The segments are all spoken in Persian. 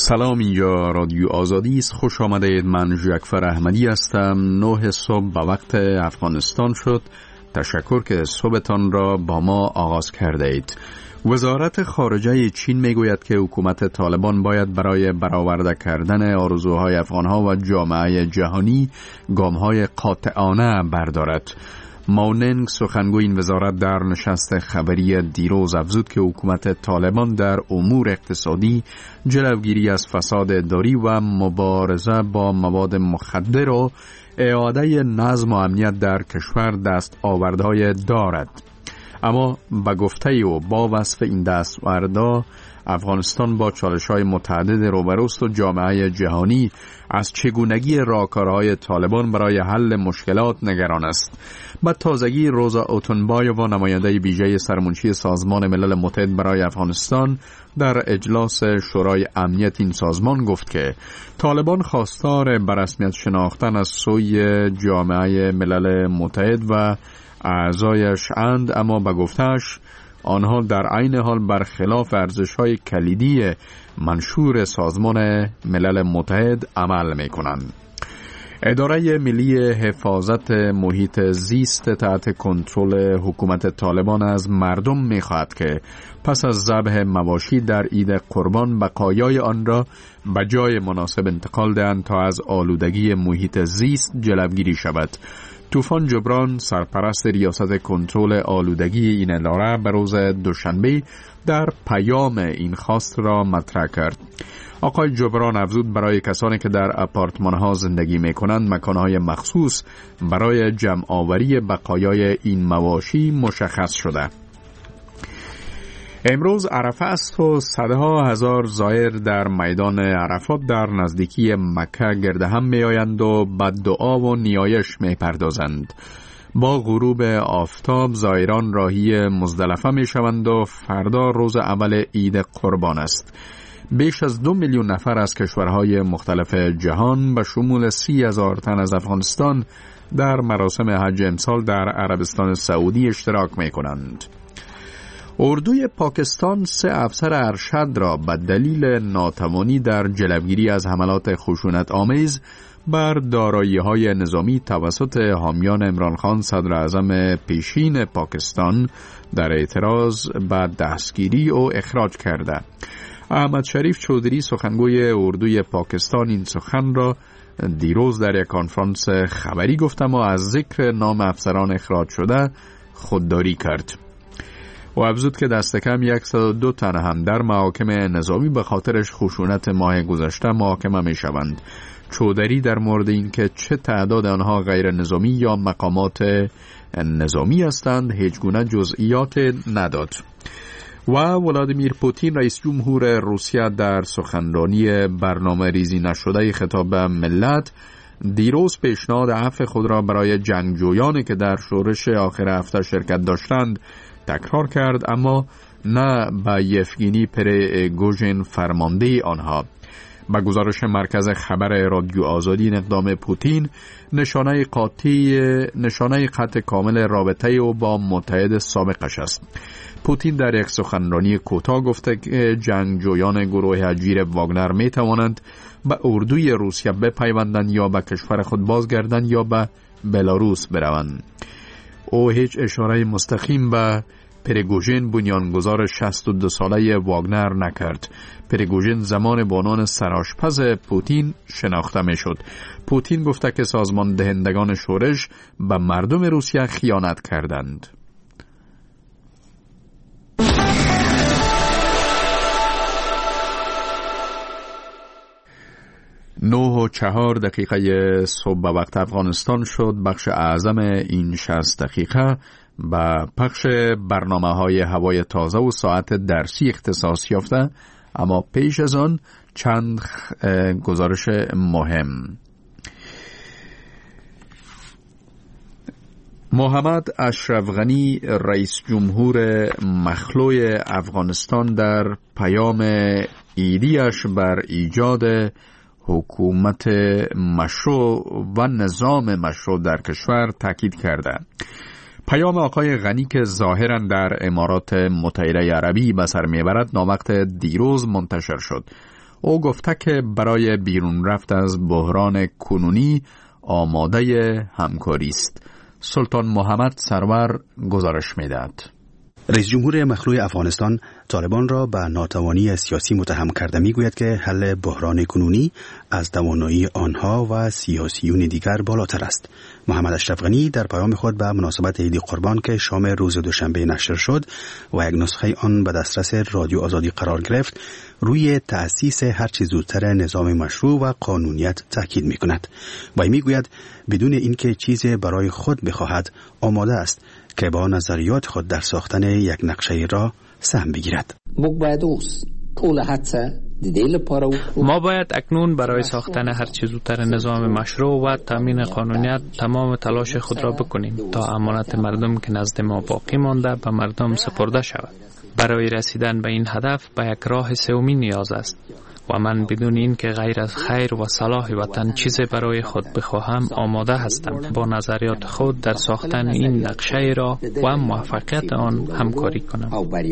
سلام، اینجا رادیو آزادی است. خوش آمدید. من جعفر احمدی هستم. 9 صبح به وقت افغانستان شد. تشکر که صبحتان را با ما آغاز کرده اید. وزارت خارجه چین میگوید که حکومت طالبان باید برای برآورده کردن آرزوهای افغانها و جامعه جهانی گام‌های قاطعانه بردارد. ماوننگ سخنگوی این وزارت در نشست خبری دیروز افزود که حکومت طالبان در امور اقتصادی، جلوگیری از فساد اداری و مبارزه با مواد مخدر و اعاده نظم و امنیت در کشور دستاوردهای دارد. اما به گفته او با وصف این دستاوردها افغانستان با چالش‌های متعدد روبروست و جامعه جهانی از چگونگی راهکارهای طالبان برای حل مشکلات نگران است. با تازگی روزا اوتنبایووا نماینده ویژه سرمنشی سازمان ملل متحد برای افغانستان در اجلاس شورای امنیت این سازمان گفت که طالبان خواستار به رسمیت شناختن از سوی جامعه ملل متحد و اعضایش اند، اما به گفته‌اش آنها در عین حال برخلاف ارزش‌های کلیدی منشور سازمان ملل متحد عمل می‌کنند. اداره ملی حفاظت محیط زیست تحت کنترل حکومت طالبان از مردم می‌خواهد که پس از ذبح مواشی در عید قربان بقایای آن را به جای مناسب انتقال دهند تا از آلودگی محیط زیست جلوگیری شود. طوفان جبران، سرپرست ریاست کنترل آلودگی این اداره، به روز دوشنبه در پیام این خواست را مطرح کرد. آقای جبران افزود برای کسانی که در آپارتمان‌ها زندگی می‌کنند مکان‌های مخصوص برای جمع آوری بقایای این مواشی مشخص شده. امروز عرفه است و صدها هزار زائر در میدان عرفات در نزدیکی مکه گرد هم می‌آیند و به دعا و نیایش می‌پردازند. با غروب آفتاب زائران راهی مزدلفه می‌شوند و فردا روز اول عید قربان است. بیش از 2 میلیون نفر از کشورهای مختلف جهان به شمول 30,000 تن از افغانستان در مراسم حج امسال در عربستان سعودی اشتراک می‌کنند. اردوی پاکستان 3 افسر ارشد را به دلیل ناتوانی در جلوگیری از حملات خشونت آمیز بر دارایی‌های نظامی توسط حامیان عمران خان صدر اعظم پیشین پاکستان در اعتراض به دستگیری و اخراج کرده. احمد شریف چودری سخنگوی اردوی پاکستان این سخن را دیروز در یک کنفرانس خبری گفت و از ذکر نام افسران اخراج شده خودداری کرد. و افزود که دست کم 102 تن هم در محاکم نظامی به خاطرش خشونت ماه گذشته محاکمه می شوند. چودری در مورد این که چه تعداد آنها غیر نظامی یا مقامات نظامی هستند هیچ گونه جزئیات نداد. و ولادیمیر پوتین رئیس جمهور روسیه در سخنرانی برنامه ریزی نشده خطاب به ملت دیروز پیشنهاد عفو خود را برای جنگجویانی که در شورش آخر هفته شرکت داشتند تکرار کرد، اما نه به یفگینی پریگوژین فرمانده آنها. با گزارش مرکز خبر رادیو آزادی این اقدام پوتین نشانه قطع کامل رابطه او با متحد سابقش است. پوتین در یک سخنرانی کوتاه گفته که جنگجویان گروه اجیر واگنر می توانند به اردوی روسیه بپیوندند یا به کشور خود بازگردند یا به بلاروس بروند. او هیچ اشاره مستقیم به پریگوژین بنیانگذار 62 ساله واگنر نکرد. پریگوژین زمان بانان سرآشپز پوتین شناخته می شد. پوتین گفته که سازمان دهندگان شورش به مردم روسیه خیانت کردند. 9:04 صبح به وقت افغانستان شد. بخش اعظم این 60 دقیقه به پخش برنامه‌های هوای تازه و ساعت درسی اختصاص یافته، اما پیش از آن چند گزارش مهم. محمد اشرف غنی رئیس جمهور مخلوع افغانستان در پیام ایدیش بر ایجاد حکومت مشروع و نظام مشروع در کشور تاکید کرده. پیام آقای غنی که ظاهراً در امارات متحده عربی به سر میبرد ناوقت دیروز منتشر شد. او گفته که برای بیرون رفت از بحران کنونی آماده همکاری است. سلطان محمد سرور گزارش می‌دهد. رئیس جمهور مخلوع افغانستان طالبان را به ناتوانی سیاسی متهم کرده میگوید که حل بحران کنونی از توانایی آنها و سیاسیون دیگر بالاتر است. محمد اشرف غنی در پیام خود به مناسبت عید قربان که شام روز دوشنبه نشر شد و یک نسخه آن به دسترس رادیو آزادی قرار گرفت، روی تأسیس هرچه زودتر نظام مشروع و قانونیت تاکید میکند و میگوید بدون اینکه چیزی برای خود بخواهد آماده است که با نظریات خود در ساختن یک نقشه را سهم بگیرد. ما باید اکنون برای ساختن هر چیز زودتر نظام مشروع و تامین قانونیت تمام تلاش خود را بکنیم تا امانت مردم که نزد ما باقی مانده به مردم سپرده شود. برای رسیدن به این هدف به یک راه سومی نیاز است و من بدون این که غیر از خیر و صلاح وطن چیزی برای خود بخواهم آماده هستم با نظریات خود در ساختن این نقشه را و موفقیت آن همکاری کنم.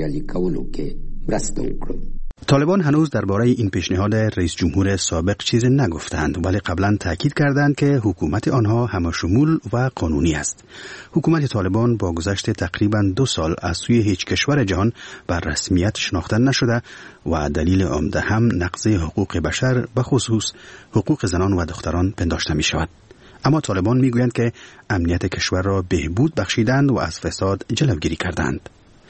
طالبان هنوز درباره این پیشنهاد رئیس جمهور سابق چیزی نگفتند، ولی قبلا تاکید کردند که حکومت آنها همه‌شمول و قانونی است. حکومت طالبان با گذشت تقریباً 2 سال از سوی هیچ کشور جهان بر رسمیت شناخته نشده و دلیل عمده هم نقض حقوق بشر به خصوص حقوق زنان و دختران پنداشته می شود. اما طالبان می گویند که امنیت کشور را بهبود بخشیدند و از فساد جلوگیری کردند.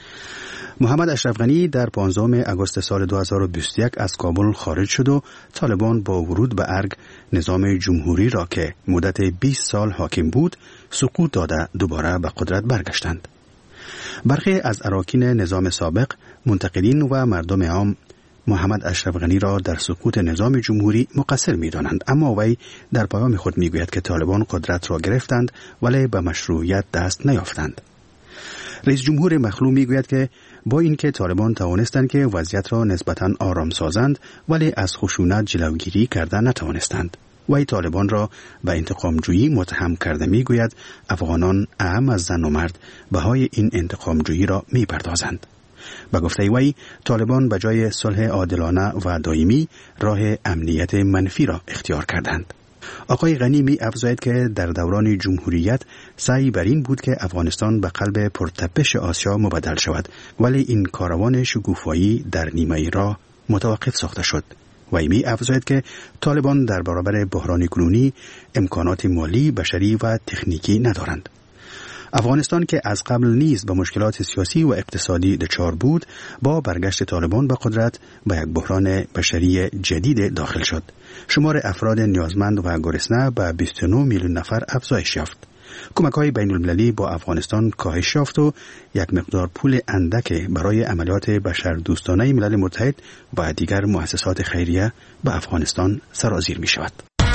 محمد اشرف غنی در 15 آگوست سال 2021 از کابل خارج شد و طالبان با ورود به ارگ نظام جمهوری را که مدت 20 سال حاکم بود سقوط داده دوباره به قدرت برگشتند. برخی از اراکین نظام سابق، منتقدین و مردم عام محمد اشرف غنی را در سقوط نظام جمهوری مقصر می‌دانند، اما وی در پیام خود می‌گوید که طالبان قدرت را گرفتند ولی به مشروعیت دست نیافتند. رئیس جمهور مخلوع میگوید که با اینکه طالبان توانستند که وضعیت را نسبتاً آرام سازند ولی از خشونت جلوگیری کرده نتوانستند. وی طالبان را به انتقام جویی متهم کرده میگوید افغانان اهم از زن و مرد بهای این انتقام جویی را میپردازند. به گفته وی طالبان به جای صلح عادلانه و دائمی راه امنیت منفی را اختیار کردند. آقای غنی می افزاید که در دوران جمهوریت سعی بر این بود که افغانستان به قلب پرتپش آسیا مبدل شود، ولی این کاروان شکوفایی در نیمه راه متوقف ساخته شد. وی می افزاید که طالبان در برابر بحران کنونی امکانات مالی، بشری و تکنیکی ندارند. افغانستان که از قبل نیز به مشکلات سیاسی و اقتصادی دچار بود، با برگشت طالبان به قدرت به یک بحران بشری جدید داخل شد. شمار افراد نیازمند و گرسنه به 29 میلیون نفر افزایش یافت. کمک‌های بین‌المللی با افغانستان کاهش یافت و یک مقدار پول اندک برای عملیات بشردوستانه ملل متحد و دیگر مؤسسات خیریه به افغانستان سرازیر می‌شود.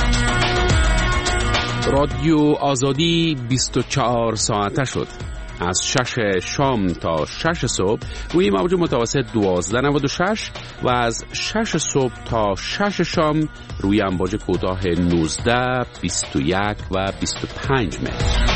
رادیو آزادی 24 ساعته شد. از 6 شام تا 6 صبح روی موج متوسط 1296 و از 6 صبح تا 6 شام روی امواج کوتاه 19، 21 و 25 متر.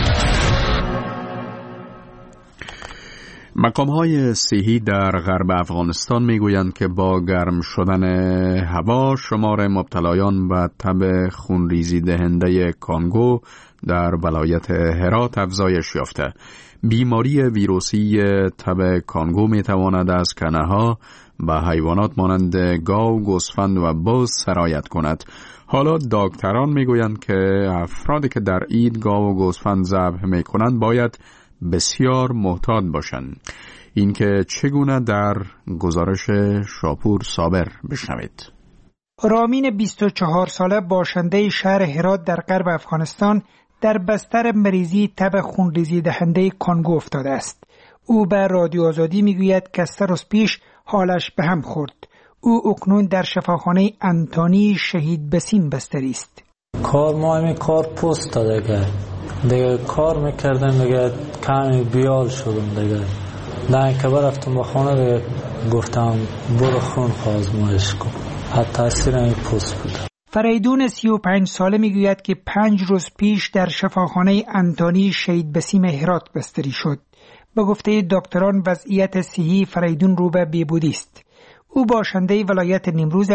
مقام‌های صحی در غرب افغانستان میگویند که با گرم شدن هوا شمار مبتلایان به تب خونریزی دهنده کانگو در ولایت هرات افزایش یافته. بیماری ویروسی تب کانگو میتواند از کنه‌ها به حیوانات مانند گاو، گوسفند و بز سرایت کند. حالا دکتران میگویند که افرادی که در عید گاو و گوسفند ذبح میکنند باید بسیار محتاط باشند. این که چگونه در گزارش شاپور صابر بشنوید. رامین 24 ساله باشنده شهر هرات در غرب افغانستان در بستر مریضی تب خونریزی دهنده کانگو افتاده است. او به رادیو آزادی میگوید که 3 روز پیش حالش به هم خورد. او اکنون در شفاخانه انتونی شهید بسیم بستری است. کار پست داده دیگه کار میکردم دیگه کمی بیال شدم دیگه که برفتم به خانه دیگه گفتم برو خون آزمایش کن. حتی تاثیر این پست بود. فریدون 35 ساله میگوید که 5 روز پیش در شفاخانه انتونی شهید بسیم هرات بستری شد. به گفته دکتران وضعیت صحی فریدون رو به بهبودی است. او باشنده ولایت نیمروز است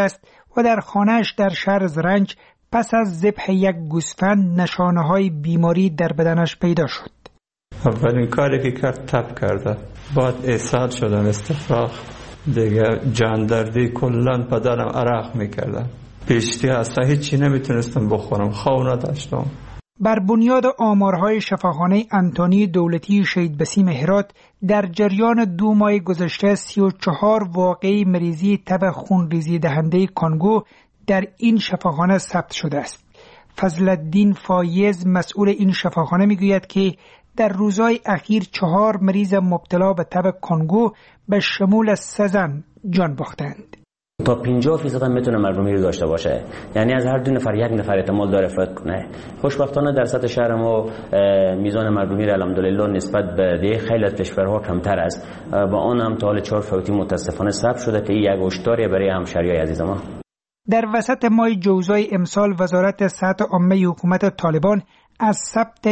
و در خانه‌اش در شهر زرنج پس از ذبح یک گوسفند نشانه‌های بیماری در بدنش پیدا شد. اولین کاری که کرد تب کرده، بعد اسهال شدم، استفراغ دیگه، جاندردی، کلن بدنم عرق میکردم، پیشتی اصلا هیچی نمیتونستم بخورم، خو نداشتم. بر بنیاد آمارهای شفاخانه انتونی دولتی شهید بسیم هرات در جریان 2 ماه گذشته 34 واقعه مریضی تب خونریزی دهنده کانگو در این شفاخانه ثبت شده است. فضلالدین فایز مسئول این شفاخانه میگوید که در روزهای اخیر 4 مریض مبتلا به تب کانگو به شمول 3 زن جان باختند. تا 50% هم میتونه مردمی رو داشته باشه، یعنی از هر 2 نفر 1 نفر احتمال داره فوت کنه. خوشبختانه در سطح شهر ما میزان مردمی رو الحمدلله نسبت به دیگه خیلی از کشورها کمتر است، با آن هم تا حال 4 فوتی متاسفانه ثبت شده که این یک هشداری برای همشهریای عزیز ما. در وسط ماه جوزای امسال وزارت صحت عامه حکومت طالبان از ثبت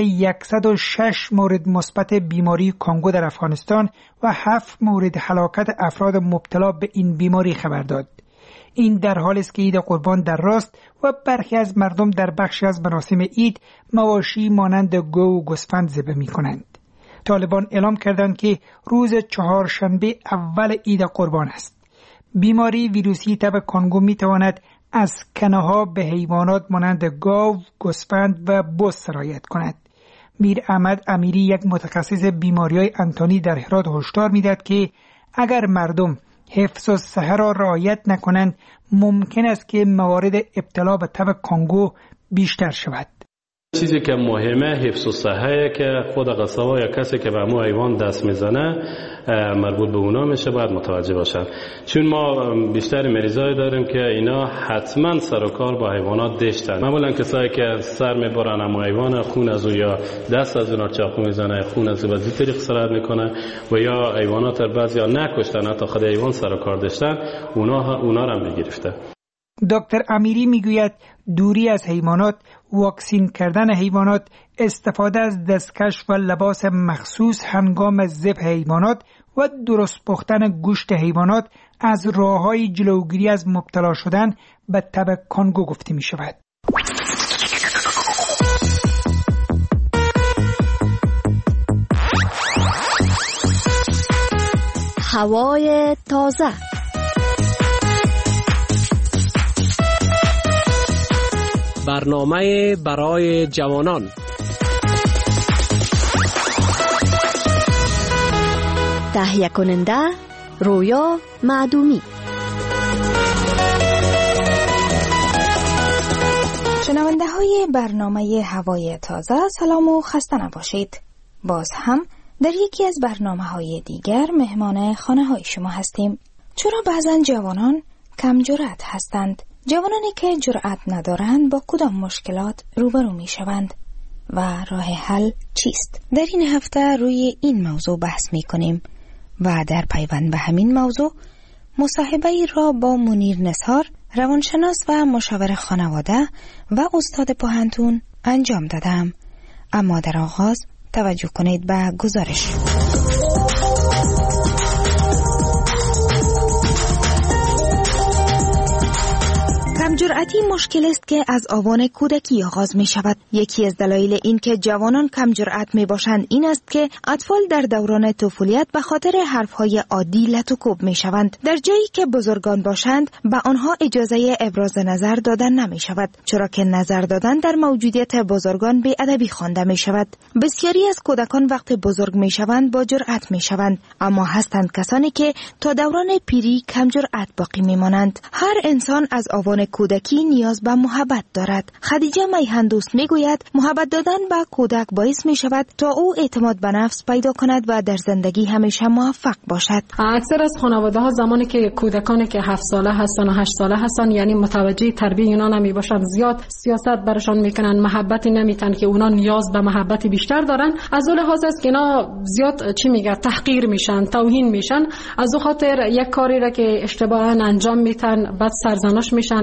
106 مورد مثبت بیماری کانگو در افغانستان و 7 مورد هلاکت افراد مبتلا به این بیماری خبر داد. این در حالی است که عید قربان در راست و برخی از مردم در بخشی از مراسم عید مواشی مانند گو و گوسفند ذبح می‌کنند. طالبان اعلام کردند که روز چهارشنبه اول عید قربان است. بیماری ویروسی تب کانگو می‌تواند از کنه‌ها به حیوانات مانند گاو، گوسفند و بز سرایت کند. میر احمد امیری، یک متخصص بیماری‌های انتونی در هرات، هشدار می‌دهد که اگر مردم حفظ الصحه را رعایت نکنند ممکن است که موارد ابتلا به تب کانگو بیشتر شود. چیزی که مهمه حفظ الصحه که خود قصابا یا کسی که به مو حیوان دست میزنه مربوط به اونا میشه، باید متوجه باشن، چون ما بیشتر مریضای داریم که اینا حتما سر و کار با حیوانات داشتن. معمولا کسایی که سر میبرن اما حیوان خون از او یا دست از اونا چاقو میزنه، خون از او به طریق سرایت میکنه و یا حیوانات رو بعضیا نکشتن حتی خود حیوان سر و کار داشتن، اونا رو هم بگرفته. دکتر امیری میگوید دوری از حیوانات، واکسین کردن حیوانات، استفاده از دستکش و لباس مخصوص هنگام ذبح حیوانات و درست پختن گوشت حیوانات از راه‌های جلوگیری از مبتلا شدن به تب کانگو گفته می شود. هوای تازه. برنامه برای جوانان. تهیه کننده رویا معدومی. شنونده های برنامه هوای تازه، سلام و خسته نباشید. باز هم در یکی از برنامه های دیگر مهمان خانه های شما هستیم. چرا بعضن جوانان کم جرأت هستند؟ جوانانی که جرأت ندارند با کدام مشکلات روبرو می شوند و راه حل چیست؟ در این هفته روی این موضوع بحث می کنیم و در پیوند به همین موضوع مصاحبه‌ای را با منیر نثار، روانشناس و مشاور خانواده و استاد پوهنتون انجام دادم. اما در آغاز توجه کنید به گزارش. کمجرأتی مشکل است که از آوان کودکی آغاز می شود. یکی از دلایل این که جوانان کمجرأت می باشند این است که اطفال در دوران طفولیت به خاطر حرفهای عادی لط و کوب می شوند. در جایی که بزرگان باشند به آنها اجازه ابراز نظر دادن نمی شود، چرا که نظر دادن در موجودیت بزرگان بی‌ادبی خوانده می شود. بسیاری از کودکان وقت بزرگ می شوند با جرأت می شوند، اما هستند کسانی که تا دوران پیری کمجرأت باقی می مانند. هر انسان از آوان کودکی نیاز به محبت دارد. خدیجه میهندوست میگوید محبت دادن به کودک باعث می شود تا او اعتماد به نفس پیدا کند و در زندگی همیشه موفق باشد. اکثر از خانواده ها زمانی که کودکانی که 7 ساله هستن و 8 ساله هستن، یعنی متوجه تربیت اینا نمی باشند، زیاد سیاست برشان میکنن، محبتی نمیتن که اونا نیاز به محبت بیشتر دارن. از اون لحاظ است که اینا زیاد تحقیر میشن، توهین میشن. از اون خاطر یک کاری را که اشتباها انجام میتن بعد سرزنش میشن. اینا میتونن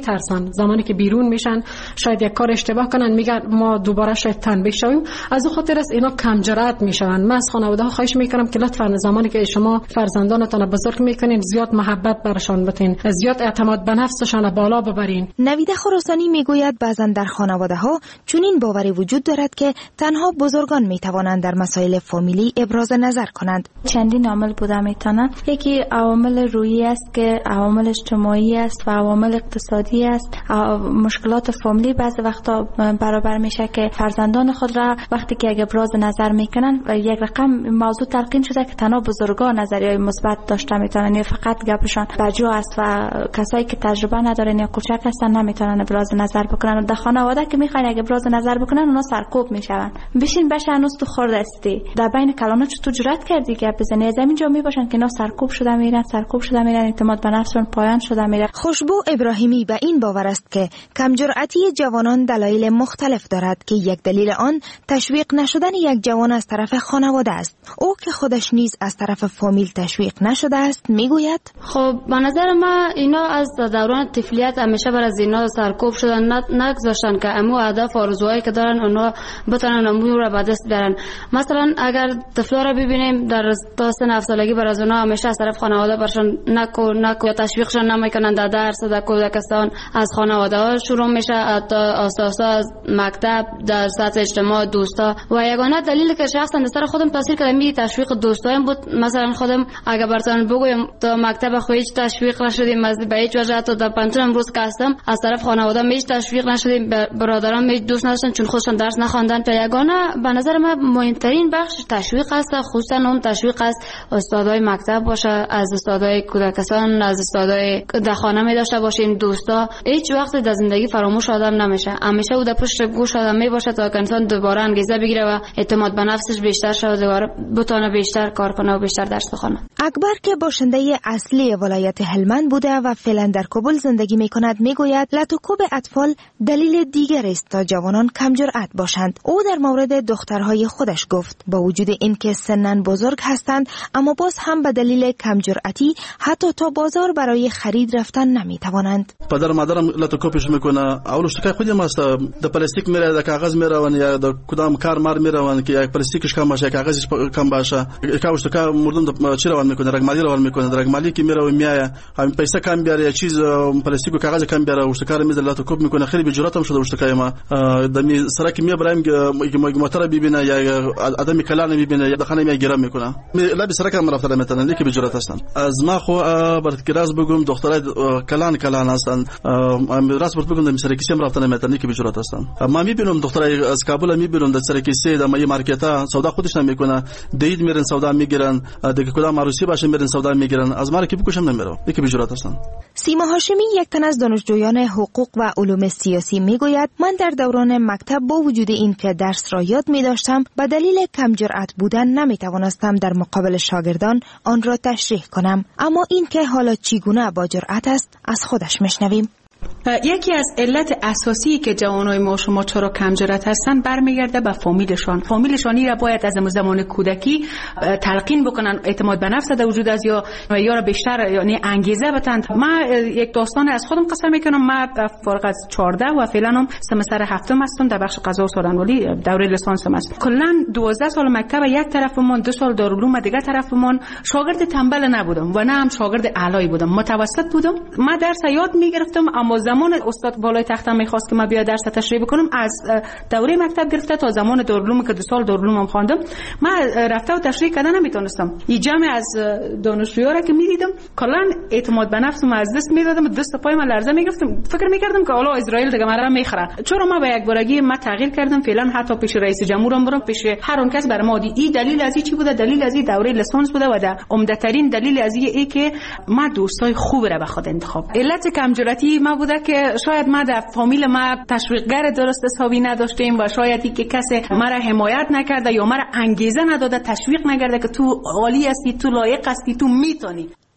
میترسن. زمانی که بیرون میشن شاید یک کار اشتباه کنن میگن ما دوباره شاید تنبیه شویم. از اون خاطر است اینا کم جرأت میشن. من از خانواده ها خواهش میکنم که لطفا زمانی که شما فرزندانتان بزرگ میکنین زیاد محبت برشان بتین، زیاد اعتماد به نفسشان بالا ببرین. نویده خراسانی میگوید بعضا در خانواده ها چنین باوری وجود دارد که تنها بزرگان میتوانند در مسائل فامیلی ابراز نظر کنند. چندین عامل بوده میتونن. یکی عوامل روحی است که عوامل اجتماعی است و عوامل اقتصادی است. مشکلات فامیلی بعضی وقتا برابر میشه که فرزندان خود را وقتی که ابراز نظر میکنن و یک رقم موضوع تلقین شده که تنها بزرگان نظریه مثبت داشته میتونن یا فقط گپشان بجا است و کسایی که تجربه ندارن یا کوچک هستن نمیتونن ابراز نظر بکنن. در خانواده که میخواین ابراز نظر بکنن اونا سرکوب میشون. بشین بشه هنوز تو خورد استی در بین کلامنا چطور جرأت کردی که بزنی؟ از همین جا میباشن که اینا سرکوب شده میرن اعتماد به نفسشون پایان شده میره. خوشبو ابراهیمی به این باور است که کم جرأتی جوانان دلایل مختلف دارد که یک دلیل آن تشویق نشدن یک جوان از طرف خانواده است. او که خودش نیز از طرف فامیل تشویق نشده است میگوید خب به نظر من اینا از دوران طفولیت همیشه بر از اینا سرکوب شدن، نگذاشتن که امو هدف و آرزوهایی که دارن اونا بتونن امو رو به دست بیارن. مثلا اگر طفلا رو ببینیم در سن 7 سالگی بر از اونا همیشه از طرف خانواده برشان نکو یا تشویقشون نمیکنن در درس و در کودکستان از خانواده ها شروع میشه تا اساسا از مکتب در سطح اجتماع دوستا و یگانه دلیلی که شخصا سر خودم تاثیر کرده می تشویق دوستایم بود. مثلا خودم اگه براتون بگویم تا مکتب خو هیچ تشویق نشدیم، از به هیچ وجه تا در پنتون امروز که هستم از طرف خانواده هیچ تشویق نشدیم، برادرام هیچ دوست نداشتن چون خودشون درس نخواندن. تا یگانه به نظر من مهمترین بخش تشویق است، خصوصا اون تشویق از استادای مکتب باشه، از استادای کودکستان، از استادای در خانه می داشته باشیم. دوستا هیچ وقت در زندگی فراموش آدم نمیشه، همیشه او در پشت گوش آدم می باشه تا که انسان دوباره انگیزه بگیره و اعتماد به نفسش بیشتر شه و دوباره بتونه بیشتر کار کنه و بیشتر درس بخونه. اکبر که باشنده اصلی ولایت هلمند بوده و فعلا در کابل زندگی می کند میگوید لطوکوب اطفال دلیل دیگر است تا جوانان کم جرأت باشند. او در مورد دخترهای خودش گفت با وجود اینکه سنن بزرگ هستند اما باز هم به دلیل کم جرأتی حتی تا بازار برای خرید رفتن نمی توانند. پدر مادرم لطوکوبش میکنه. اولش که خودم است در پلاستیک میره، در کاغذ میرون یا در کدام کار مار میرون که یک پلاستیکش کم باشه، کاغذش کم باشه. کاوش تو که مردم چی روان میکنه، رگمالی روان میکنه، رگمالی که میره و میایه همین پیسه کم بیاره یا چیز پلاستیک و کاغذ کم بیاره اشتکار میز لطوکوب میکنه. خیلی به جرأتم شده اشتکای ما دمی سرکی میبرم که موتور ببینه یا آدمی کلان ببینه یا دخانه میگیره میکنه. لبی سرکم رفته میتونن لیک به جرأت هستن. از ما خو برات کراز بگم دخترای کلان هستن. راست برات بگم سرکی سیم رفته میتونن لیک به جرأت هستن. ما میبینم دخترای از کابل میبینم در سرکی سه در مای مارکتا سودا خودش نمیکنه. دید میرن سودا میگیرن، دیگه کدام عروسی باشه میرن سودا میگیرن. از ما که بکشم نمیره. لیک به جرأت هستن. سیما هاشمی یک تن از دانشجویان حقوق و علوم سیاسی میگوید من در دوران مکتب با وجود این که درس را یاد می داشتم به دلیل کم جرأت بودن نمی توانستم در مقابل شاگردان آن را تشریح کنم. اما این که حالا چگونه با جرأت است از خودش میشنویم. یکی از علت اساسی که جوانای ما شما چرا کم جرأت هستن برمیگرده به فامیلشانی را باید از زمان کودکی تلقین بکنن، اعتماد به نفس در وجود از یا را بیشتر یعنی انگیزه بدن. من یک داستان از خودم قصه میکنم. من فارغ از 14 و فعلا هم سمستر هفتم هستم در بخش قضا و سالنوالی، دوره لیسانسم است. کلا 12 سال مکتب یک طرفمون، 2 سال دارالعلوم دیگه طرفمون. شاگرد تنبل نبودم و نه هم شاگرد اعلایی بودم، متوسط بودم. من درس یاد میگرفتم اما زمان استاد بالای تختم میخواست که من بیا درس تشریح بکنم از دوره مکتب گرفته تا زمان دارالعلوم که 2 سال دارالعلوم خواندم من رفته و تشریح کردن نمیتونستم. این جمع از دانشجوها را که میدیدم کلا اعتماد به نفسم از دست میدادم، دست پای من لرزه میگرفتم. فکر میکردم که حالا اسرائیل دیگه مرا میخره. چرا ما به یک بارگی ما تغییر کردم. فعلا حتی پیش رئیس جمهورم برم، پیش هر اون کس بر ما این دلیل از چی بوده؟ دلیل از دوره لیسانس بوده و در عمده ترین دلیل از این که ما دوستای خوب را به خود انتخاب. علت کم جرأتی ما بوده که شاید ما در فامیل ما تشویقگر درست حسابی نداشتیم و شاید که کسی مرا حمایت نکرده یا مرا انگیزه نداده، تشویق نکرده که تو عالی هستی، تو لایق هستی، تو میتونی.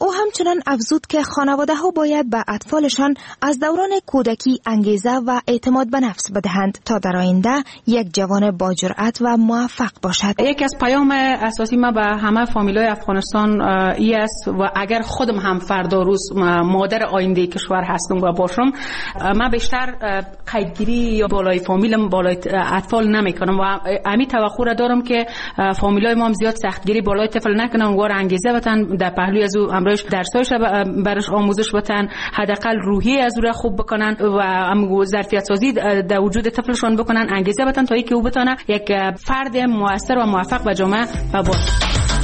او همچنان افزود که خانواده ها باید به اطفالشان از دوران کودکی انگیزه و اعتماد به نفس بدهند تا در آینده یک جوان با جرأت و موفق باشد. یکی از پیام اساسی ما به همه فامیلای افغانستان ای است و اگر خودم هم فردا روز مادر آینده کشور هستم و باشم، من بیشتر قیدگیری یا بالای فامیلم بالای اطفال نمیکنم و امی توقع را دارم که فامیلای ما هم زیاد سختگیری بالای طفل نکنن، وار انگیزه بتن در پهلوی از او امروز درسایش برش آموزش بتن، حداقل روحی از او را خوب بکنن و ظرفیت سازی در وجود طفلشون بکنن، انگیزه بتن تا اینکه او بتونه یک فرد موثر و موفق به جامعه باشه.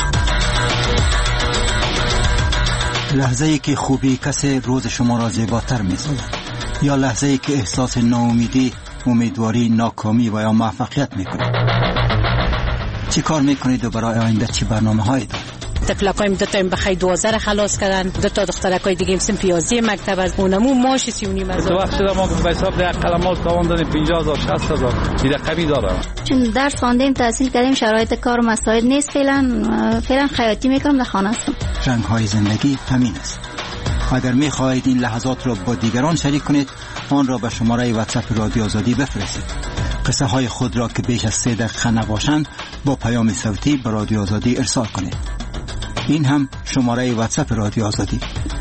لحظه ای که خوبی کسی روز شما را زیباتر می‌سازد یا لحظه ای که احساس ناامیدی، امیدواری، ناکامی و یا موفقیت می‌کنید. چی کار می‌کنید و برای آینده چی برنامه‌هایی دارید؟ تفلکایم دو تا بخای 12 خلاص کردن، دو تا دخترکای دیگه هم سمپیازی مکتب از اونمو ماش 39 هزار. تو وقت ما به حساب ده قلمات تاوان دادیم 50000 60000 دیگه رقمی دارم. چون درس خواندیم تحصیل کردیم شرایط کار مساعد نیست، فعلا خیاطی میکنم در خانه هستم. رنگ‌های زندگی همین است. اگر می‌خواهید این لحظات را با دیگران شریک کنید، آن را به شماره واتساپ رادیو آزادی بفرستید. قصه های خود را که بیش از 3 دقیقه نباشند با پیام صوتی به رادیو آزادی ارسال کنید. این هم شماره واتساپ رادیو آزادی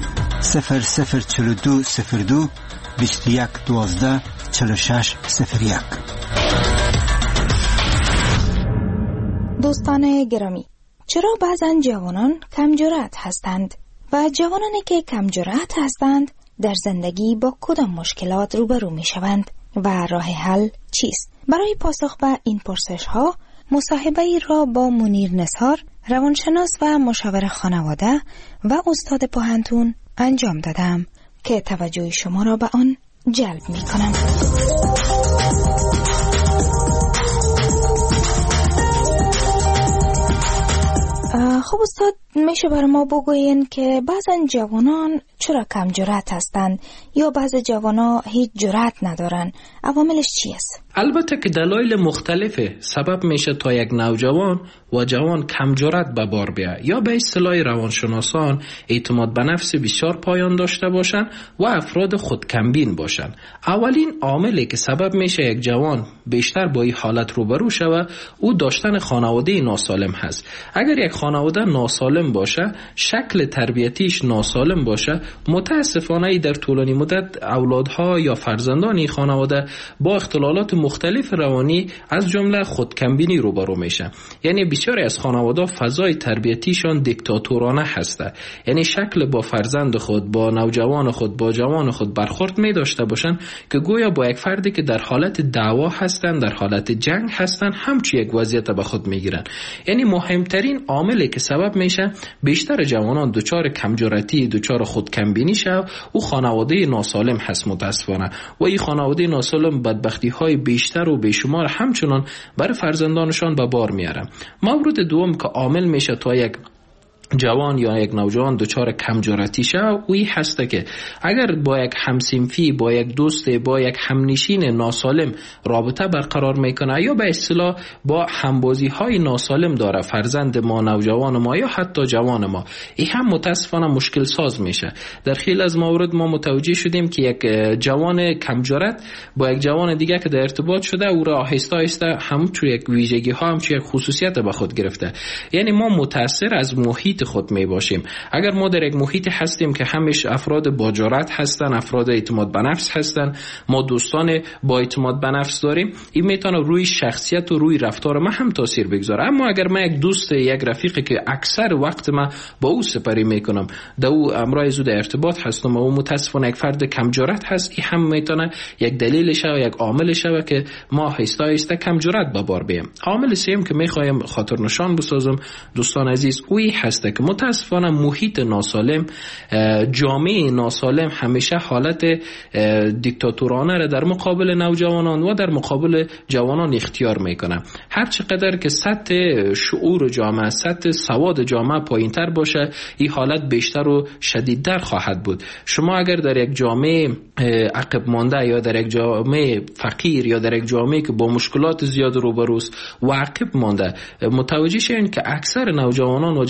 004202 21 12 46 01. دوستان گرامی، چرا بعضن جوانان کم جرأت هستند و جوانانی که کم جرأت هستند در زندگی با کدام مشکلات روبرو می شوند و راه حل چیست؟ برای پاسخ به این پرسش ها مصاحبه‌ای را با منیر نثار، روانشناس و مشاور خانواده و استاد پوهنتون انجام دادم که توجه شما را به آن جلب می کنم. خب استاد، میشه برای ما بگوین که بعضن جوانان چرا کم جرأت هستند یا بعض جوانا هیچ جرأت ندارن؟ عواملش چی است؟ البته که دلایل مختلفه سبب میشه تا یک نوجوان و جوان کم جرأت به بار بیاید یا به اصطلاح روانشناسان اعتماد به نفس بسیار پایان داشته باشند و افراد خودکمبین باشند. اولین عاملی که سبب میشه یک جوان بیشتر با این حالت روبرو شود او داشتن خانواده ناسالم هست. اگر یک خانواده ناسالم باشه، شکل تربیتیش ناسالم باشه، متاسفانه در طولانی مدت اولادها یا فرزندان این خانواده با اختلالات مختلف روانی از جمله خودکمبینی روبرو میشه. یعنی بسیاری از خانواده فضای تربیتیشان دیکتاتورانه هسته، یعنی شکل با فرزند خود، با نوجوان خود، با جوان خود برخورد می داشته باشن که گویا با یک فردی که در حالت دعوا هستن، در حالت جنگ هستن، همچی یک وضعیت به خود میگیرن. یعنی مهمترین عاملی که سبب میشه بیشتر جوانان دچار کمجرأتی، دچار خودکمبینی شو او خانواده ناسالم هست متاسفانه. و این خانواده ناسالم بدبختی های بیشتر و بیشمار همچنان برای فرزندانشان به بار میاره. مورد دوم که عامل میشه تا یک جوان یا یک نوجوان دچار کم جرأتی شه اوی هسته که اگر با یک همسنفی، با یک دوست، با یک همنشین ناسالم رابطه برقرار میکنه یا به اصطلاح با همبازی های ناسالم داره، فرزند ما، نوجوان ما یا حتی جوان ما، این هم متاسفانه مشکل ساز میشه. در خیلی از موارد ما متوجه شدیم که یک جوان کم جرأت با یک جوان دیگه که در ارتباط شده او را آهسته آهسته همچون یک ویژگی ها، همچون یک خصوصیت به خود گرفته. یعنی ما متاثر از محیط خود می باشیم. اگر ما در یک محیط هستیم که همش افراد با جرأت هستن، افراد اعتماد به نفس هستن، ما دوستان با اعتماد به نفس داریم، این میتونه روی شخصیت و روی رفتار ما هم تاثیر بگذاره. اما اگر من یک دوست، یک رفیقی که اکثر وقت ما با او سپری میکنم، در او امرای زود ارتباط هستم و او متاسفانه یک فرد کم جرأت هست، این هم میتونه یک دلیلش و یک عاملش و که ما آهسته آهسته کم جرأت به بار بیایم. عامل سوم که میخوایم خاطر نشان بسازم دوستان عزیز، اوی هست که متاسفانه محیط ناسالم، جامعه ناسالم همیشه حالت دیکتاتورانه را در مقابل نوجوانان و در مقابل جوانان اختیار میکنه. هر چقدر که سطح شعور جامعه، سطح سواد جامعه پایینتر باشه، این حالت بیشتر و شدیدتر خواهد بود. شما اگر در یک جامعه عقب مانده یا در یک جامعه فقیر یا در یک جامعه که با مشکلات زیاد روبروست و عقب مانده، متوجه شین که اکثر نوجوانان و جوانان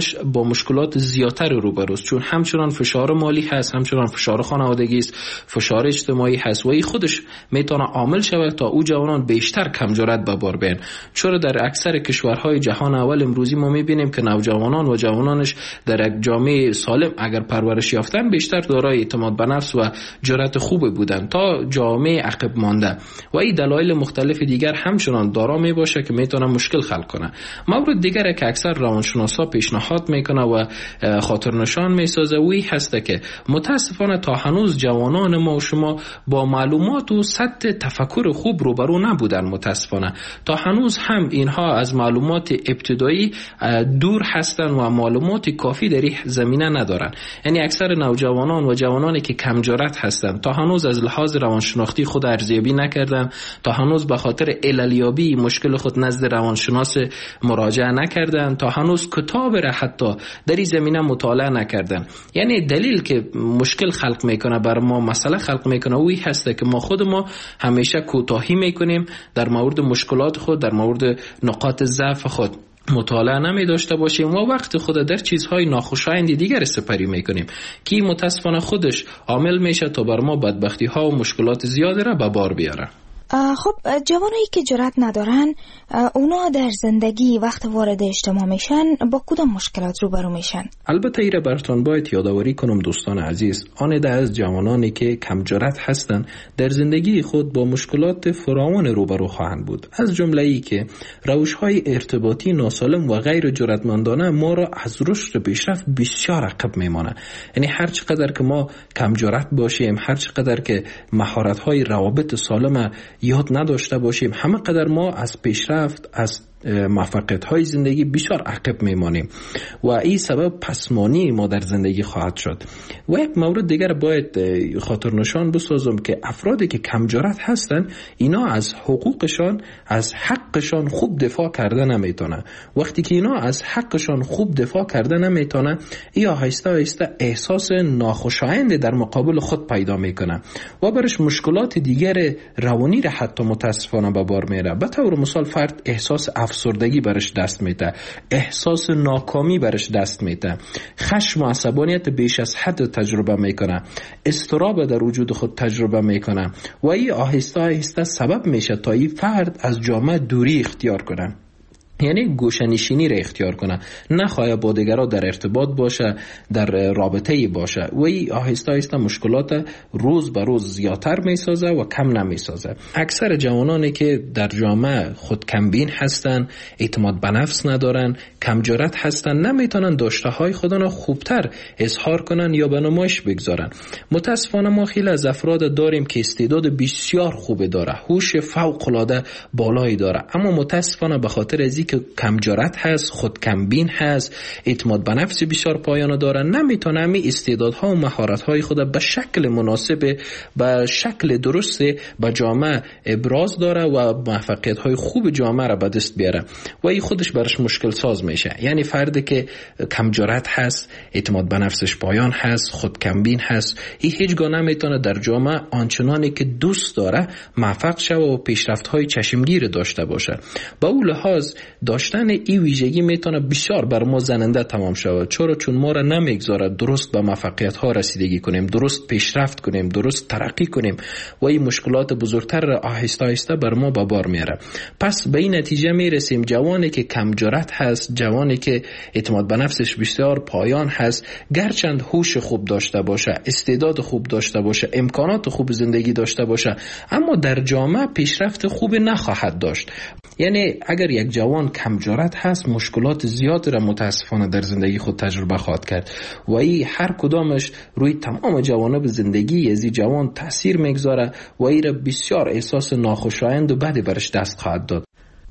جوانانش با مشکلات زیادتر روبروست، چون همچنان فشار مالی هست، همچنان فشار خانوادگی است، فشار اجتماعی هست و این خودش میتونه عامل شود تا او جوانان بیشتر کم جرأت به بار بیان. چرا در اکثر کشورهای جهان اول امروزی ما میبینیم که نوجوانان و جوانانش در یک جامعه سالم اگر پرورش یافتن بیشتر دارای اعتماد به نفس و جرأت خوب بودن تا جامعه عقب مانده و این دلایل مختلف دیگر همچنان دارا می باشه که میتونه مشکل خلق کنه. مورد دیگر که اکثر روانشناسا پیشنهاد میکنه و خاطر نشان میسازه وی هسته که متاسفانه تا هنوز جوانان ما و شما با معلومات و سطح تفکر خوب روبرو نبودن. متاسفانه تا هنوز هم اینها از معلومات ابتدایی دور هستن و معلومات کافی در این زمینه ندارن. یعنی اکثر نوجوانان و جوانانی که کم جرأت هستن تا هنوز از لحاظ روانشناختی خود ارزیابی نکردن، تا هنوز به خاطر عللیابی مشکل خود نزد روانشناس مراجعه نکردن، تا هنوز کتاب را حتی در این زمینه مطالعه نکردن. یعنی دلیل که مشکل خلق میکنه بر ما، مسئله خلق میکنه وی هسته که ما خود ما همیشه کوتاهی میکنیم در مورد مشکلات خود، در مورد نقاط ضعف خود مطالعه نمی داشته باشیم و وقت خود در چیزهای ناخوشایند دیگر سپری میکنیم که متاسفانه خودش عامل میشه تا بر ما بدبختی ها و مشکلات زیاده را به بار بیاره. خب جوانایی که جرأت ندارن اونا در زندگی وقت وارد اجتماع میشن با کدام مشکلات روبرو میشن؟ البته ایره براتون باید یادآوری کنم دوستان عزیز، آن ده از جوانانی که کم جرأت هستند در زندگی خود با مشکلات فراوان روبرو خواهند بود، از جمله ای که روش‌های ارتباطی ناسالم و غیر جرأتمندانه ما را از رشد پیشرفت بسیار عقب میمانه. یعنی هر چقدر که ما کم جرأت باشیم، هر چقدر که مهارت‌های روابط سالم یاد نداشته باشیم، همه قدر ما از پیشرفت، از موفقیت های زندگی بسیار عقب میمانیم و این سبب پسمانی ما در زندگی خواهد شد. و یک مورد دیگر باید خاطر نشان بسازم که افرادی که کم جرأت هستن اینا از حقوقشان، از حقشان خوب دفاع کرده نمیتونه. وقتی که اینا از حقشان خوب دفاع کرده نمیتونه، ای آهسته آهسته احساس ناخوشایند در مقابل خود پیدا میکنه و برش مشکلات دیگر روانی را حتی متاسفانه به بار میاره. به طور مثال فرد احساس افسردگی برش دست میده، احساس ناکامی برش دست میده، خشم و عصبانیت بیش از حد تجربه میکنه، اضطراب در وجود خود تجربه میکنه و این آهسته آهسته سبب میشه تا این فرد از جامعه دوری اختیار کنه. یعنی گوشه‌نشینی را اختیار کنه، نخواهد با دیگران در ارتباط باشه، در رابطه‌ای باشه و این آهسته آهسته مشکلات روز به روز زیادتر میسازه و کم نمیسازه. اکثر جوانانی که در جامعه خود کمبین هستن، اعتماد به نفس ندارن، کم جرأت هستن، نمیتونن داشته‌های خودشون خوبتر اظهار کنن یا به نمایش بگذارن. متاسفانه ما خیلی از افراد داریم که استعداد بسیار خوب داره، هوش فوق‌العاده بالایی داره، اما متاسفانه به خاطر از که کم جرأت هست، خود کمبین هست، اعتماد به نفس بسیار پایانه داره، نمیتونه می استعدادها و مهارت‌های خود به شکل مناسب، به شکل درست به جامعه ابراز داره و موفقیت‌های خوب جامعه را به دست بیاره و این خودش برش مشکل ساز میشه. یعنی فردی که کم جرأت هست، اعتماد به نفسش پایان هست، خود کمبین هست، این هیچگاه نمیتونه در جامعه آنچنانی که دوست داره موفق شه و پیشرفت‌های چشمگیر داشته باشه. با اون لحاظ داشتن این ویژگی میتونه بسیار بر ما زننده تمام شود، چون ما را نمیگذاره درست به موفقیت ها رسیدگی کنیم، درست پیشرفت کنیم، درست ترقی کنیم و این مشکلات بزرگتر را آهسته آهسته بر ما به بار میاره. پس به این نتیجه میرسیم جوانی که کم جرأت هست، جوانی که اعتماد به نفسش بسیار پایان هست، گرچند هوش خوب داشته باشه، استعداد خوب داشته باشه، امکانات خوب زندگی داشته باشه، اما در جامعه پیشرفت خوب نخواهد داشت. یعنی اگر یک جوان کم جرأت هست، مشکلات زیاد را متاسفانه در زندگی خود تجربه خواهد کرد و این هر کدامش روی تمام جوانب زندگی از این جوان تاثیر میگذاره و این را بسیار احساس ناخوشایند و بدی برش دست خواهد داد.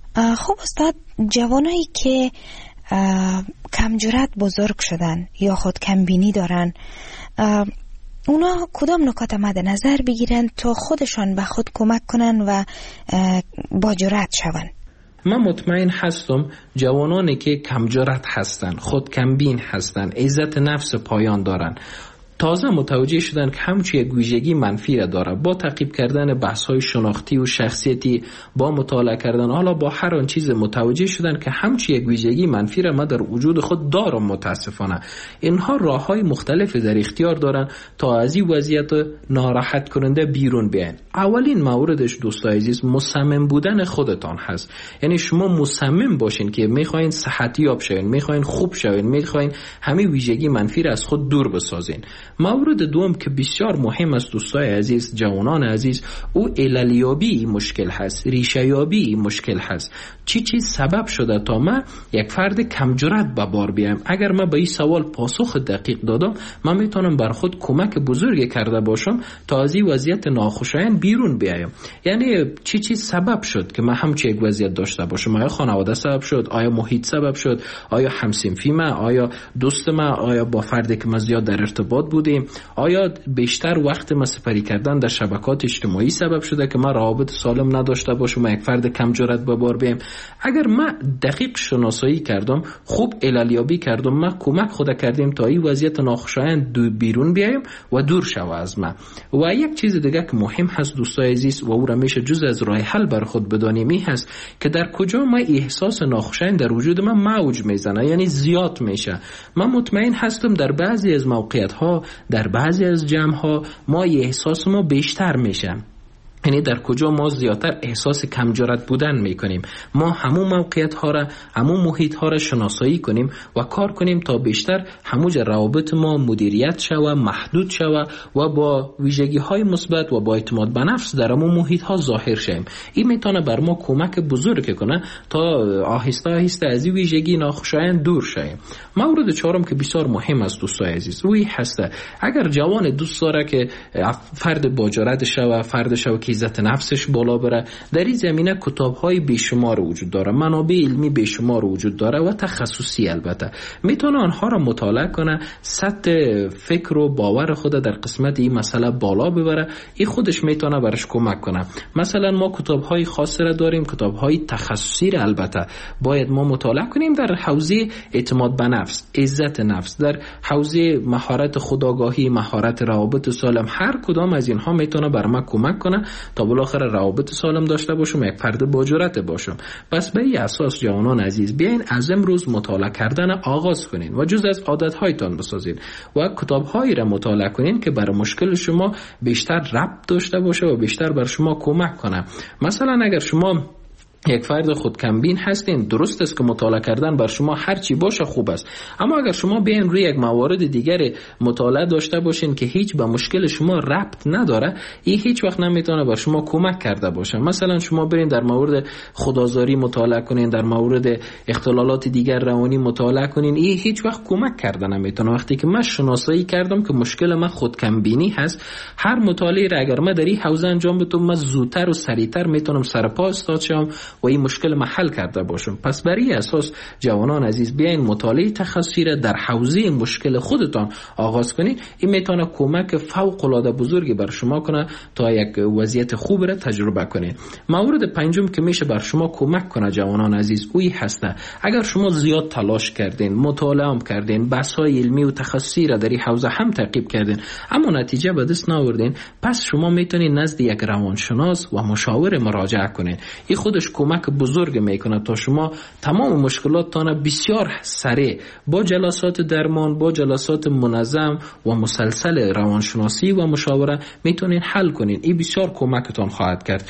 خب استاد، جوانایی که کم جرأت بزرگ شدن یا خود کمبینی دارن، اونا کدام نکات مد نظر بگیرن تا خودشان به خود کمک کنن و با جرأت شون؟ من مطمئن هستم جوانانی که کم جرأت هستن، خود کمبین هستن، عزت نفس پایان دارن، تازه متوجه شدن که همچی یک ویژگی منفی را داره. با تعقیب کردن بحث‌های شناختی و شخصیتی، با مطالعه کردن، حالا با هر آن چیز متوجه شدن که همچی یک ویژگی منفی را ما در وجود خود دارم. متاسفانه اینها راه‌های مختلفی در اختیار دارن تا از این وضعیت ناراحت کننده بیرون بیاین. اولین موردش دوستای عزیز مصمم بودن خودتان هست. یعنی شما مصمم باشین که میخواین صحتی یاب شوین، میخواین خوب شوین، میخواین همه ویژگی منفی را از خود دور بسازین. مورد دوم که بسیار مهم است دوستای عزیز، جوانان عزیز، او عللیابی مشکل هست، ریشه یابی مشکل هست. چی سبب شده تا من یک فرد کم جرأت به بار بیام؟ اگر من به این سوال پاسخ دقیق دادم، من میتونم بر خود کمک بزرگی کرده باشم تا از این وضعیت ناخوشایند بیرون بیایم. یعنی چی سبب شد که من همچین یک وضعیت داشته باشم؟ آیا خانواده سبب شد؟ آیا محیط سبب شد؟ آیا همسنفی من؟ آیا دوست من؟ آیا با فردی که من زیاد در ارتباط بودیم؟ آیا بیشتر وقت من سپری کردن در شبکات اجتماعی سبب شده که من روابط سالم نداشته باشم، یک فرد کم جرأت به بار بیام؟ اگر من دقیق شناسایی کردم، خوب عللیابی کردم، من کمک خود کردیم تا این وضعیت ناخوشایند بیرون بیایم و دور شوه از من. و یک چیز دیگه که مهم هست دوستای عزیز و او را میشه جز از راه حل بر خود بدانیم، این هست که در کجا ما احساس ناخوشایند در وجود من موج میزنه، یعنی زیاد میشه. من مطمئن هستم در بعضی از موقعیت ها، در بعضی از جمع ها ما احساس ما بیشتر میشه. یعنی در کجا ما زیادتر احساس کم جرأت بودن میکنیم. ما همون موقعیت ها را، همون محیط ها را شناسایی کنیم و کار کنیم تا بیشتر همون روابط ما مدیریت شوه، محدود شوه و با ویژگی های مثبت و با اعتماد به نفس در همون محیط ها ظاهر شیم. این میتونه بر ما کمک بزرگ کنه تا آهسته آهسته از این ویژگی ناخوشایند دور شیم. مورد چهارم که بسیار مهم است دوستای عزیز، روی هسته. اگر جوان دوست داره که فرد با جرأت شوه، فرد شوه که عزت نفسش بالا بره، در این زمینه کتاب‌های بیشمار وجود داره، منابع علمی بیشمار وجود داره و تخصصی البته. میتونه آنها را مطالعه کنه، سطح فکر و باور خود در قسمت این مسئله بالا ببره. این خودش میتونه برش کمک کنه. مثلا ما کتاب‌های خاصی را داریم، کتاب‌های تخصصی را البته باید ما مطالعه کنیم در حوزه اعتماد به نفس، عزت نفس، در حوزه مهارت خودآگاهی، مهارت روابط سالم. هر کدام از اینها میتونه بر ما کمک کنه تا بالاخره روابط سالم داشته باشم، یک فرد با جرأت باشم. پس به این اساس جوانان عزیز بیاین از امروز مطالعه کردن آغاز کنین و جز از عادت‌هایتان بسازین و کتاب‌هایی را مطالعه کنین که برای مشکل شما بیشتر ربط داشته باشه و بیشتر بر شما کمک کنه. مثلا اگر شما یک فرد خودکمبین هستین، درست است که مطالعه کردن بر شما هر چی باشه خوب است، اما اگر شما بیاین روی یک موارد دیگر مطالعه داشته باشین که هیچ به مشکل شما ربط نداره، این هیچ وقت نمیتونه بر شما کمک کرده باشه. مثلا شما برین در مورد خودآزاری مطالعه کنین، در مورد اختلالات دیگر روانی مطالعه کنین، این هیچ وقت کمک کرده نمیتونه. وقتی که من شناسایی کردم که مشکل من خودکمبینی هست، هر مطالعه را اگر من در این حوزه انجام بدم، من زودتر و سریعتر میتونم سر پا استاد شم و این مشکل محل کرده باشم. پس برای اساس جوانان عزیز بیاین مطالعه تخصصی را در حوزه مشکل خودتان آغاز کنید. این میتونه کمک فوق العاده بزرگی بر شما کنه تا یک وضعیت خوب را تجربه کنید. مورد پنجم که میشه بر شما کمک کنه جوانان عزیز، اوی هسته اگر شما زیاد تلاش کردین، مطالعه هم کردین، بحث‌های علمی و تخصصی را در این حوزه هم تعقیب کردین اما نتیجه به دست نیاوردین، پس شما میتونید نزد یک روانشناس و مشاور مراجعه کنید. این خودش کمک بزرگ میکنه تا شما تمام مشکلاتتان بسیار سریع با جلسات درمان، با جلسات منظم و مسلسل روانشناسی و مشاوره میتونین حل کنین. این بسیار کمکتان خواهد کرد.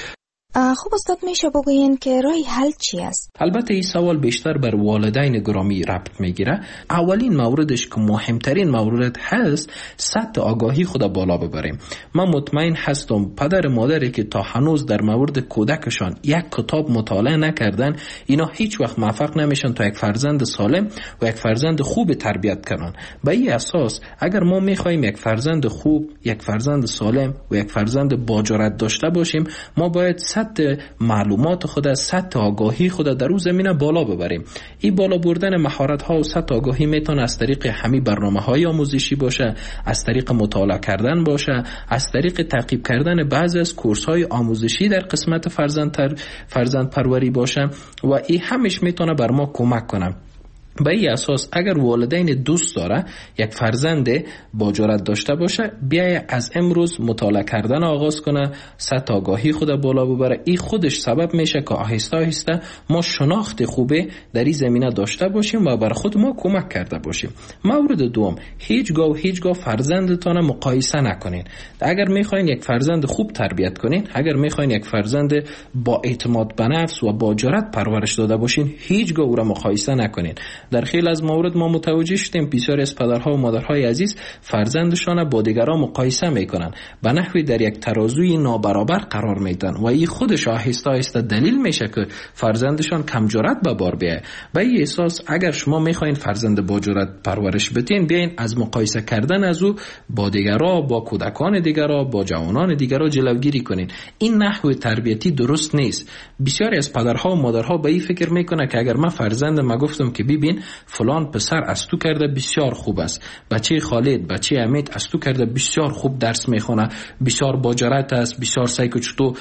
خب استاد میشه بگوین که راه حل چی است؟ البته این سوال بیشتر بر والدین گرامی ربط میگیره. اولین موردش که مهمترین مورد هست، سطح آگاهی خود بالا ببریم. من مطمئن هستم پدر مادری که تا هنوز در مورد کودکشان یک کتاب مطالعه نکردن، اینا هیچ وقت موفق نمیشن تا یک فرزند سالم و یک فرزند خوب تربیت کنن. به این اساس اگر ما میخوایم یک فرزند خوب، یک فرزند سالم و یک فرزند با جرأت داشته باشیم، ما باید سطح معلومات خود، سطح آگاهی خود در اون زمینه بالا ببریم. این بالا بردن مهارت ها و سطح آگاهی میتونه از طریق همین برنامه‌های آموزشی باشه، از طریق مطالعه کردن باشه، از طریق تعقیب کردن بعضی از کورس‌های آموزشی در قسمت فرزند پروری باشه و این همش میتونه بر ما کمک کنه. به این اساس اگر والدین دوست داره یک فرزند با جرأت داشته باشه، بیای از امروز مطالعه کردن آغاز کنه، سطح آگاهی خود بالا ببره. این خودش سبب میشه که آهسته آهسته ما شناخت خوبه در این زمینه داشته باشیم و بر خود ما کمک کرده باشیم. مورد دوم، هیچگاه فرزندتان مقایسه نکنین. اگر میخواین یک فرزند خوب تربیت کنین، اگر میخواین یک فرزند با اعتماد به نفس و با جرأت پرورش داده باشین، هیچگاه او را مقایسه نکنین. در خیلی از موارد ما متوجه شدیم بسیاری از پدرها و مادرهای عزیز فرزندشان با دیگران مقایسه میکنن، به نحوی در یک ترازوی نابرابر قرار میدن و این خودش آهسته آهسته دلیل میشه که فرزندشان کم جرأت به بار بیاید. به این اساس اگر شما میخواین فرزند با جرأت پرورش بدین، بیاین از مقایسه کردن از او با دیگران، با کودکان دیگران، با جوانان دیگران جلوگیری کنین. این نحوه تربیتی درست نیست. بسیاری از پدرها و مادرها به این فکر میکنه که اگر من فرزندم گفتم که ببین فلان پسر از تو کرده بسیار خوب است، بچه خالد، بچه امید از تو کرده بسیار خوب درس میخونه، بسیار با جرأت است، بسیار سعی که چطور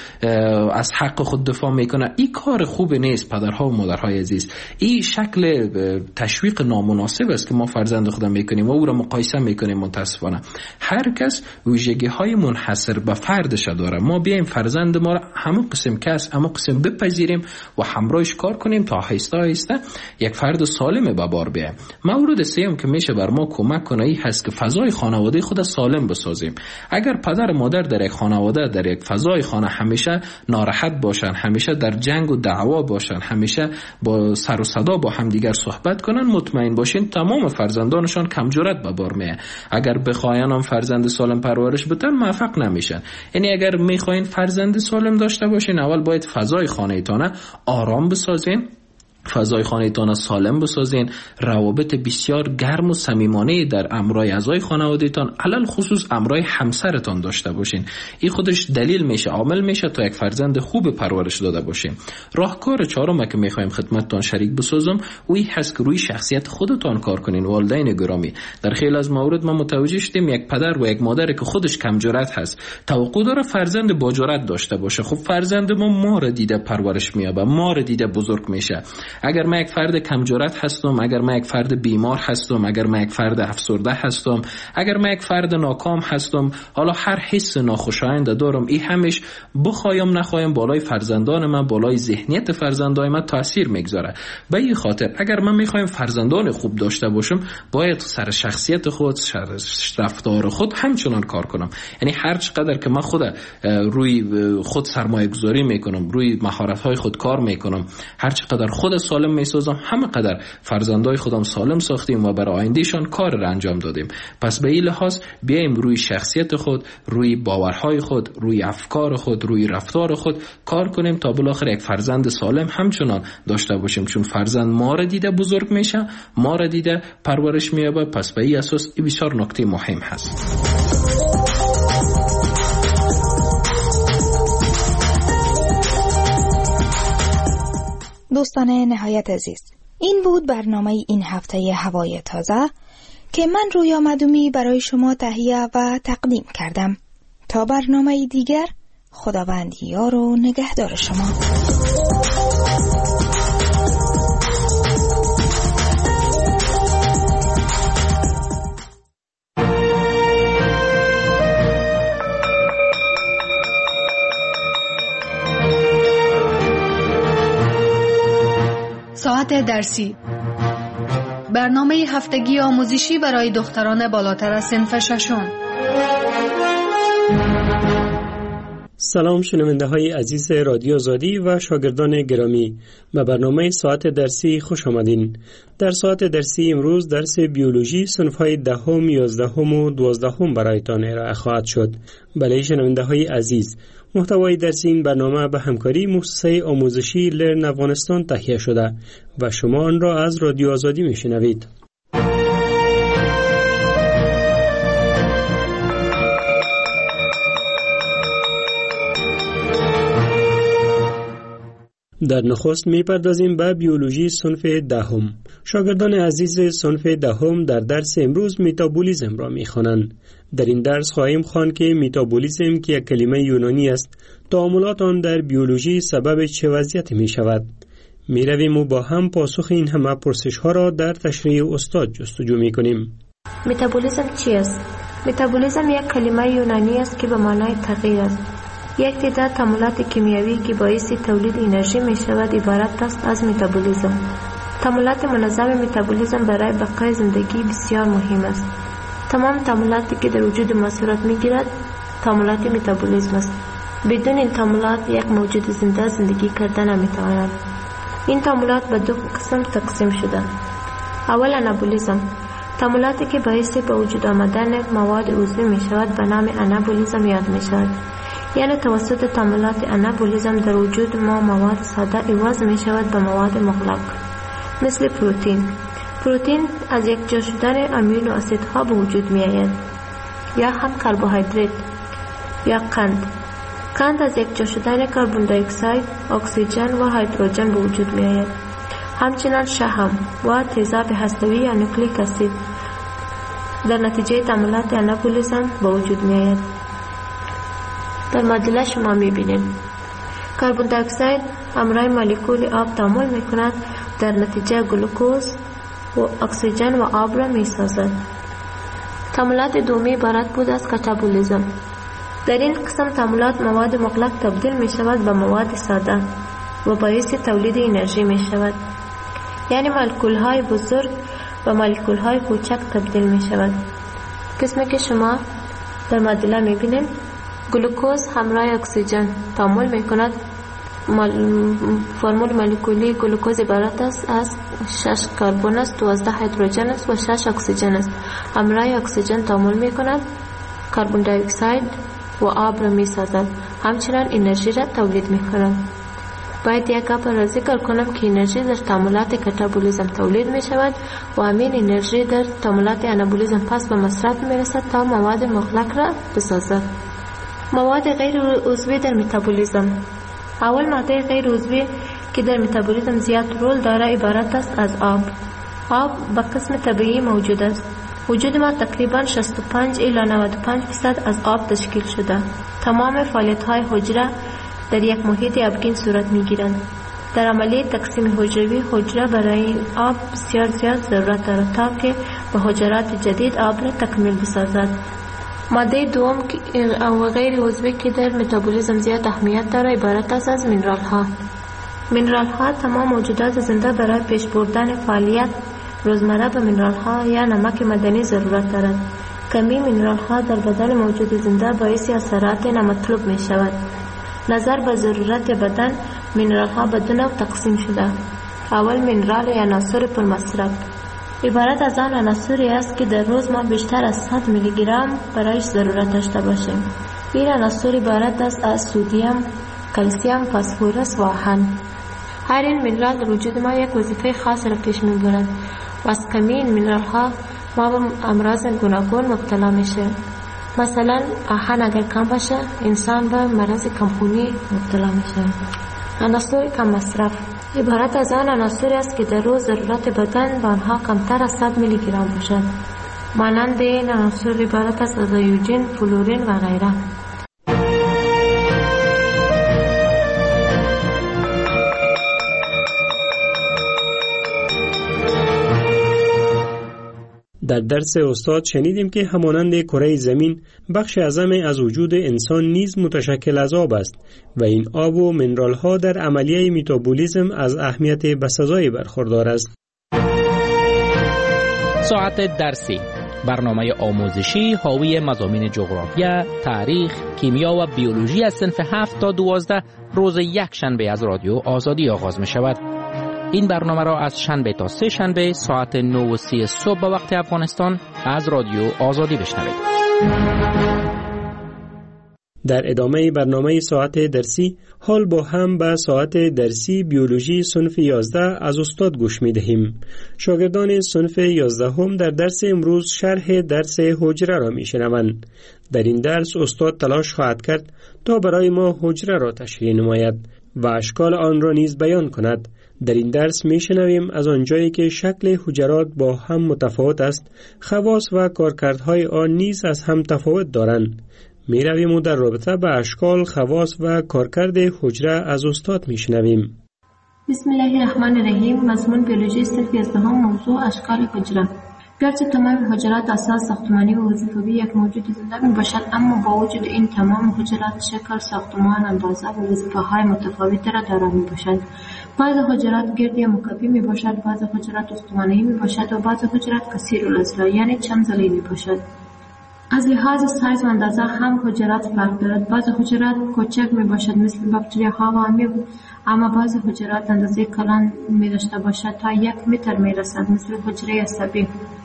از حق خود دفاع میکنه. این کار خوب نیست پدرها و مادرهای عزیز. این شکل تشویق نامناسب است که ما فرزند خودم میکنیم و او را مقایسه میکنیم. متاسفانه هر کس ویژگی های منحصر به فردش داره. ما بیایم فرزند ما را همون قسم کس همون قسم بپذیریم و همراهش کار کنیم تا آهسته آهسته یک فرد سالم به بار بیایم. مورد سوم که میشه بر ما کمک کنه این هست که فضای خانواده خود سالم بسازیم. اگر پدر مادر در یک خانواده، در یک فضای خانه همیشه ناراحت باشن، همیشه در جنگ و دعوا باشن، همیشه با سر و صدا با همدیگر صحبت کنن، مطمئن باشین تمام فرزندانشان کم جرأت به بار میاد. اگر بخواین هم فرزند سالم پرورش بدن موفق نمیشن. یعنی اگر میخواین فرزند سالم داشته باشین، اول باید فضای خانه‌تان آرام بسازین، فضای خانه‌تان سالم بسازین، روابط بسیار گرم و صمیمانه در امرای اعضای خانواده‌تان، علل خصوص امرای همسرتان داشته باشین. این خودش دلیل میشه، عامل میشه تا یک فرزند خوب پرورش داده باشین. راهکار چهارم که میخوایم خدمتتان شریک بسازم اوی هست که روی شخصیت خودتان کار کنین. والدین گرامی، در خیلی از موارد ما متوجه شدیم یک پدر و یک مادر که خودش کم جرأت هست توقع داره فرزند با جرأت داشته باشه. خب فرزند ما را دیده پرورش میابه، ما را دیده بزرگ میشه. اگر من یک فرد کم جرأت هستم، اگر من یک فرد بیمار هستم، اگر من یک فرد افسرده هستم، اگر من یک فرد ناکام هستم، حالا هر حس ناخوشایند دارم، این همش بخوایم نخوایم بالای فرزندان من، بالای ذهنیت فرزندان من تاثیر میگذاره. به این خاطر اگر من میخوایم فرزندان خوب داشته باشم، باید سر شخصیت خود، سر رفتار خود همچنان کار کنم. یعنی هر چقدر که من خود روی خود سرمایه گذاری میکنم، روی مهارت های خود کار میکنم، هر چقدر خود سالم میسازم، همه قدر فرزندای خودم سالم ساختیم و برای آیندهشان کار را انجام دادیم. پس به این لحاظ بیایم روی شخصیت خود، روی باورهای خود، روی افکار خود، روی رفتار خود کار کنیم تا بالاخره یک فرزند سالم همچنان داشته باشیم. چون فرزند ما را دیده بزرگ میشه، ما را دیده پرورش مییابه. پس به این اساس این بسیار نکته مهم هست. دوستان نهایت عزیز، این بود برنامه این هفته هوای تازه که من رویا مدومی برای شما تهیه و تقدیم کردم. تا برنامه دیگر، خداوند یار و نگهدار شما. ساعت درسی، برنامه هفتگی آموزشی برای دختران بالاتر از صنف ششم. سلام شنونده های عزیز رادیو آزادی و شاگردان گرامی، به برنامه ساعت درسی خوش آمدین. در ساعت درسی امروز درس بیولوژی صنف های 10، 11 و 12 برایتان ارائه خواهد شد. بله شنونده های عزیز، محتوای درس این برنامه به همکاری مؤسسه آموزشی لرن افغانستان تهیه شده و شما آن را از رادیو آزادی میشنوید. در نخست میپردازیم به بیولوژی صنف 10. شاگردان عزیز صنف 10 در درس امروز متابولیسم را میخوانند. در این درس خواهیم خواند که متابولیسم که یک کلمه یونانی است، تعاملات آن در بیولوژی سبب چه وضعیتی می شود. می رویم و با هم پاسخ این همه پرسش ها را در تشریح استاد جستجو می کنیم. متابولیسم چی است؟ متابولیسم یک کلمه یونانی است که به معنای تغییر است. یک تعداد تعاملات کیمیایی که باعث تولید انرژی می شود عبارت است از متابولیسم. تعاملات منظم متابولیسم برای بقای زندگی بسیار مهم است. تمام تعاملاتی که در وجود ما صورت می گیرد تعاملات متابولیسم است. بدون این تعاملات یک موجود زنده زندگی کردن نمی تواند. این تعاملات به دو قسم تقسیم شده. اول انابولیسم، تعاملاتی که باعث به وجود آمدن مواد عضوی می شود به نام انابولیسم یاد می شود. یعنی توسط تعاملات انابولیسم در وجود ما مواد ساده عوض می شود به مواد مغلق. مثل پروتئین از یک جا شدن امینو اسیدها به وجود می آید، یا هم کربوهیدرات یا قند از یک جا شدن کربن دی اکساید، اکسیژن و هیدروژن به وجود می آید. همچنین شحم و تیزاب هسته‌ای یا نوکلیک اسید در نتیجه تعاملات انابولیسم به وجود می آید. در معادله شما می بینید کربن دی اکساید همراه مولکول آب تعامل می کند، در نتیجه گلوکوز و اکسیژن و آب را می سازد. تعاملات دومی عبارت بود از کاتابولیسم. در این قسم تعاملات مواد مغلق تبدیل می شود به مواد ساده و باعث تولید انرژی می شود. یعنی مولکول های بزرگ و مولکول های کوچک تبدیل می شود. قسمی که شما در معادله می بینید گلوکوز همراه اکسیژن تعامل می کند. فرمول مولکولی گلوکوز عبارت است از 6 کربن است، 12 هیدروژن است و 6 اکسیژن است. همراه اکسیژن تعامل می کند، کربن دی اکساید و آب را می سازد. همچنین انرژی را تولید می کند. باید یک گپ را ذکر کنم که انرژی در تعاملات کاتابولیسم تولید می شود و همین انرژی در تعاملات انابولیسم پس به مصرف می رسد تا مواد مغلق را بسازد. مواد غیر عضوی در متابولیسم. اول ماده غیر عضوی که در متابولیسم زیاد رول داره عبارت است از آب. آب به قسم طبیعی موجود است. وجود ما تقریبا 65 الی 95% از آب تشکیل شده. تمام فعالیت‌های حجره در یک محیط آبگین صورت می‌گیرند. در عملیه تقسیم حجروی حجره برای آب بسیار زیاد ضرورت دارد تا که به حجرات جدید آب را تکمیل بسازد. ماده دوم و غیر عضوی که در متابولیسم زیاد اهمیت دارد عبارت است از مینرال‌ها. مینرال‌ها تمام موجودات زنده برای پیش بردن فعالیت روزمره به مینرال‌ها یا نمک معدنی ضرورت دارد. کمی مینرال‌ها در بدن موجود زنده باعث اثرات نامطلوب می شود. نظر به ضرورت بدن مینرال‌ها به دو نوع تقسیم شده. اول مینرال یا عناصر پرمصرف عبارت از آن عناصری است که در روز ما بیشتر از 100 میلی گرم برایش ضرورت داشته باشیم. این عناصر عبارت است از سدیم، کلسیم، فسفرس و آهن. هر این مینرال در وجود ما یک وظیفه خاص را پیش می‌برد و از کمی این مینرال‌ها ما به امراض گوناگون مبتلا میشه. مثلا آهن اگر کم باشه انسان به مرض کمخونی مبتلا میشه. عناصر کم مصرف عبارت از آن عناصری است که در روز ضرورت بدن به آنها کمتر از 100 میلی گرم باشد. مانند این عناصر عبارت است از ایوجین، فلورین و غیره. در درس استاد شنیدیم که همانند کره زمین بخش اعظم از وجود انسان نیز متشکل از آب است و این آب و منرال ها در عملیه متابولیسم از اهمیت بسزایی برخوردار است. ساعت درسی، برنامه آموزشی حاوی مضامین جغرافیا، تاریخ، کیمیا و بیولوژی از صنف 7 تا 12 روز یک شنبه از رادیو آزادی آغاز می شود. این برنامه را از شنبه تا سه شنبه ساعت 9:30 صبح به وقت افغانستان از رادیو آزادی بشنوید. در ادامه برنامه ساعت درسی حال با هم به ساعت درسی بیولوژی صنف 11 از استاد گوش می دهیم. شاگردان صنف 11 هم در درس امروز شرح درس حجره را می شنوند. در این درس استاد تلاش خواهد کرد تا برای ما حجره را تشریح نماید و اشکال آن را نیز بیان کند. در این درس می شنویم از آنجایی که شکل حجرات با هم متفاوت است، خواص و کارکردهای آن نیز از هم تفاوت دارند. می رویم و در رابطه به اشکال، خواص و کارکرد حجره از استاد می شنویم. بسم الله الرحمن الرحیم. مضمون بیولوژی صنف 11 موضوع اشکال حجره. گرچه تمام حجرات اساس ساختمانی و وظیفوی یک موجود زنده می باشد، اما با وجود این تمام حجرات شکل، ساختمان، اندازه و وظیفه‌های متفاوتی را دارا می باشند. بعض حجرات گرد یا مکعبی می باشد، بعض حجرات استوانه‌ای می باشد و بعض حجرات کثیر الاضلاع یعنی چند ضلعی می باشد. از لحاظ سایز و اندازه هم حجرات فرق دارد. بعض حجرات کوچک می باشد مثل باکتریاها و آمیب، اما بعض حجرات اندازه کلان می داشته باشد تا 1 متر می رسد مثل حجره عصبی.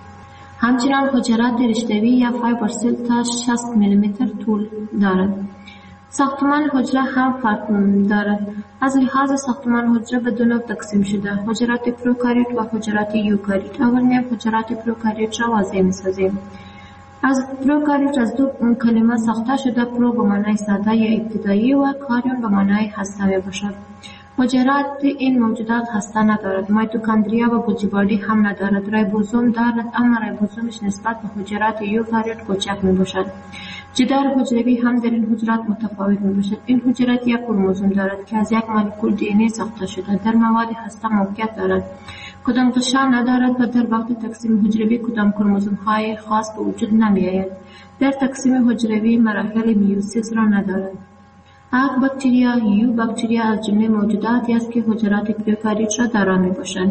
همچنین حجرات رشته‌ای یا فایبر سل تا 60 میلیمتر طول دارد. ساختمان حجره هم فرق دارد. از لحاظ ساختمان حجره به دو نوع تقسیم شده: حجرات پروکاریوت و حجرات یوکاریوت. اول میایم حجرات پروکاریوت را واضح می‌سازیم. از پروکاریوت از دو کلمه ساخته شده: پرو به معنای ساده یا ابتدایی و کاریون به معنای هسته میباشد. حجرات این موجودات هسته ندارد. میتوکندریا و گوجی هم ندارد. ریبوزوم دارد، اما ریبوزومش نسبت به حجرات یوکاریوت کوچک میباشد. جدار حجروی هم در این حجرات متفاوت میباشد. این حجرات یک کروموزوم دارد که از یک مولکول دی ان ای ساخته شده. در مواد هسته موقعیت دارد. کدام غشا ندارد و در وقت تقسیم حجروی کدام کروموزوم های خاص به وجود نمی آید. در تقسیم حجروی مراحل میوسیس را ندارد. اگ باکتریا یو باکتریا از جمله موجوداتی است که حجرات پروکاریوت را دارا می باشند.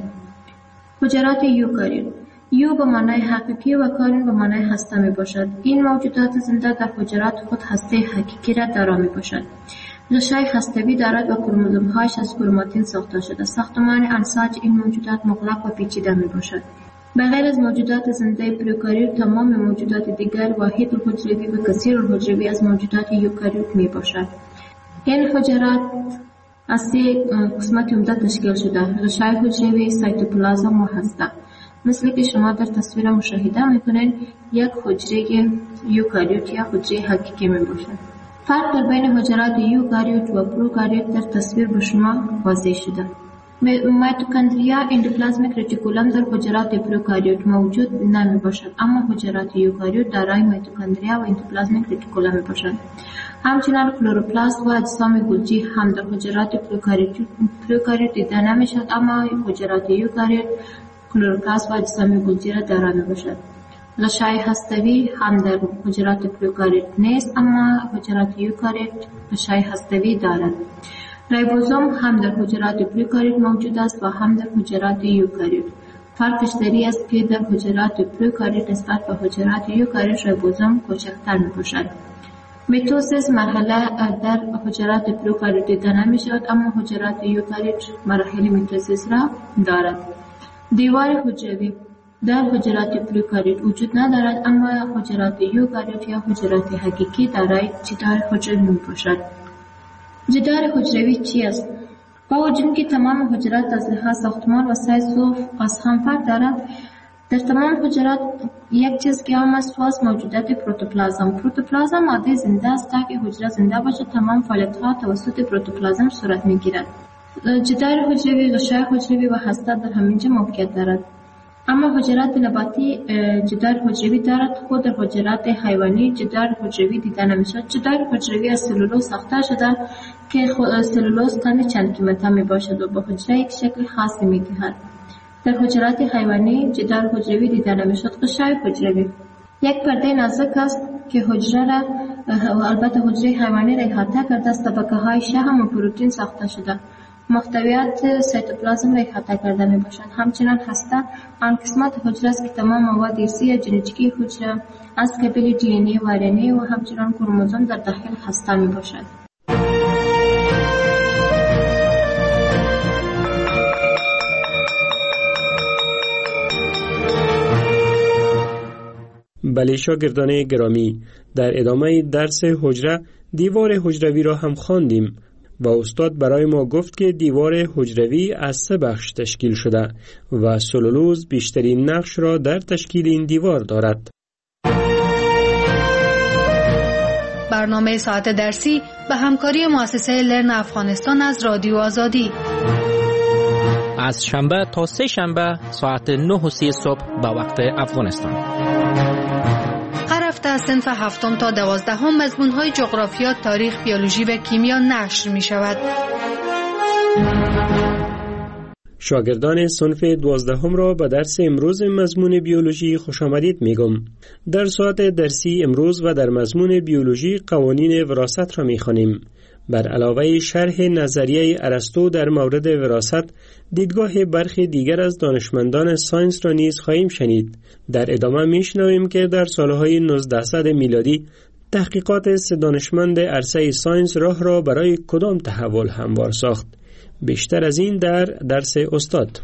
حجرات یوکاریوت. یو به معنای حقیقی و کاریون به معنای هسته می باشد. این موجودات زنده در حجرات خود هسته حقیقی را دارا می باشد. غشای هسته‌ای دارد و کروموزوم‌هایش از کروماتین ساخته شده. ساختمان انساج این موجودات مغلق و پیچیده می باشد. بغیر از موجودات زنده پروکاریوت، تمام موجودات دیگر واحد الحجروی و کثیر الحجروی از موجودات یوکاریوت می باشد. این حجرات از 3 قسمت عمده تشکیل شده: غشای حجروی، سایتوپلازم و هسته. مثل که شما در تصویر مشاهده میکنید، یک حجره یوکاریوت یا حجره حقیقی می باشد. فرق در بین حجرات یوکاریوت و پروکاریوت در تصویر به شما واضح شده. میتوکندریا اندوپلازمیک رتیکولم در حجرات پروکاریوت موجود نمی باشد، اما حجرات یوکاریوت دارای میتوکندریا و اندوپلازمیک رتیکولم می باشد. همچنین کلوروپلاست و اجسام گلجی هم در حجرات پروکاریوت دیده نمی شد، اما حجرات یوکاریوت کلوروپلاست و اجسام گلجی را دارا می باشد. غشای هسته‌ای هم در حجرات پروکاریوت نیست، اما حجرات یوکاریوت غشای هسته‌ای دارد. ریبوزوم هم در حجرات پروکاریوت موجود است و هم در حجرات یوکاریوت. فرقش در این است که در حجرات پروکاریوت نسبت به حجرات یوکاریوت ریبوزوم کوچکتر میباشد. میتوسیس مرحله در حجرات پروکاریوت دیده نمیشود، اما حجرات یوکاریوت مراحل میتوسیس را دارد. دیوار حجروی در حجرات پروکاریوت وجود ندارد، اما حجرات یوکاریوت یا حجرات حقیقی دارای جدار حجروی میباشد. جدار حجروی چی است؟ با وجود که تمام حجرات از لحاظ ساختمان و سایز و از هم فرق دارد، در تمام حجرات یک چیز که هم است موجودات پروتوپلازم. پروتوپلازم ماده زنده است. تا که حجره زنده باشد تمام فعالیت‌ها توسط پروتوپلازم صورت می‌گیرد. جدار حجروی، غشای حجروی و هسته در همینجا موقعیت دارد. اما حجرات نباتی جدار حجروی دارد. خود در حجرات حیوانی جدار حجروی دیده نمیشد. جدار حجروی از سلولوز ساخته شده که سلولوز کمی چند قیمته می باشد و به حجره یک شکل خاصی می دهد. در حجرات حیوانی جدار حجروی دیده نمیشد. غشای حجروی یک پرده نازک است که حجره را البته حجره حیوانی را احاطه کرده است. طبقه های شحم و پروتئین ساخته شده. محتویات سایتوپلازم را احاطه کرده می باشند. همچنین هسته آن قسمت حجره است که تمام مواد ارثی یا ژنتیکی حجره از قبیل دی ان ای و آر ان ای و همچنین کروموزوم در داخل هسته می باشد. بله شاگردان گرامی، در ادامه درس حجره دیوار حجروی را هم خواندیم و استاد برای ما گفت که دیوار حجروی از 3 بخش تشکیل شده و سلولوز بیشترین نقش را در تشکیل این دیوار دارد. برنامه ساعت درسی به همکاری مؤسسه لرن افغانستان از رادیو آزادی از شنبه تا 3 شنبه ساعت 9:30 صبح به وقت افغانستان. هر هفته از صنف 7 تا 12 مضمون‌های جغرافیا، تاریخ، بیولوژی و کیمیا نشر می‌شود. شاگردان صنف 12 را به درس امروز مضمون بیولوژی خوش آمدید میگم. در ساعت درسی امروز و در مضمون بیولوژی قوانین وراثت را میخوانیم. بر علاوه شرح نظریه ارسطو در مورد وراثت، دیدگاه برخی دیگر از دانشمندان ساینس را نیز خواهیم شنید. در ادامه میشنویم که در سالهای 1900 میلادی تحقیقات سه دانشمند عرصه ساینس راه را برای کدام تحول هموار ساخت. بیشتر از این در درس استاد.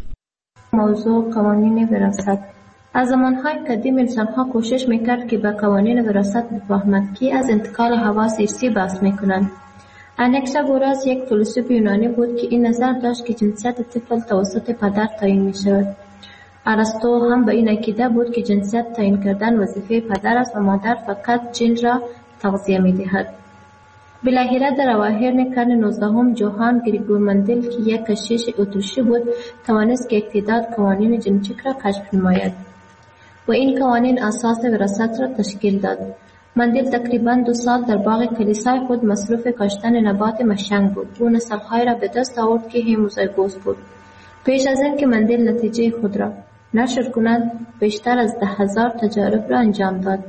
موضوع قوانین وراثت. از زمانهای قدیم انسانها کوشش میکرد که به قوانین وراثت بفهمند که از انتقال حواس ارثی بحث میکنند. انکساگوراس یک فیلسوف یونانی بود که این نظر داشت که جنسیت طفل توسط پدر تعیین میشود. ارسطو هم به این عقیده بود که جنسیت تعیین کردن وظیفه پدر است و مادر فقط جن را تغذیه میدهد. بالاخره در اواخر قرن 19 جوهان گریگور مندل که یک کشیش اتریشی بود توانست که اقتدار قوانین ژنتیک را کشف نماید و این قوانین اساس وراثت را تشکیل داد. مندل تقریباً 2 سال در باغ کلیسای خود مصروف کاشتن نبات مشنگ بود. او نسل‌های را به دست آورد که هموزایگوس بود. پیش از این که مندل نتیجه خود را نشر کند بیشتر از 10,000 تجارب را انجام داد.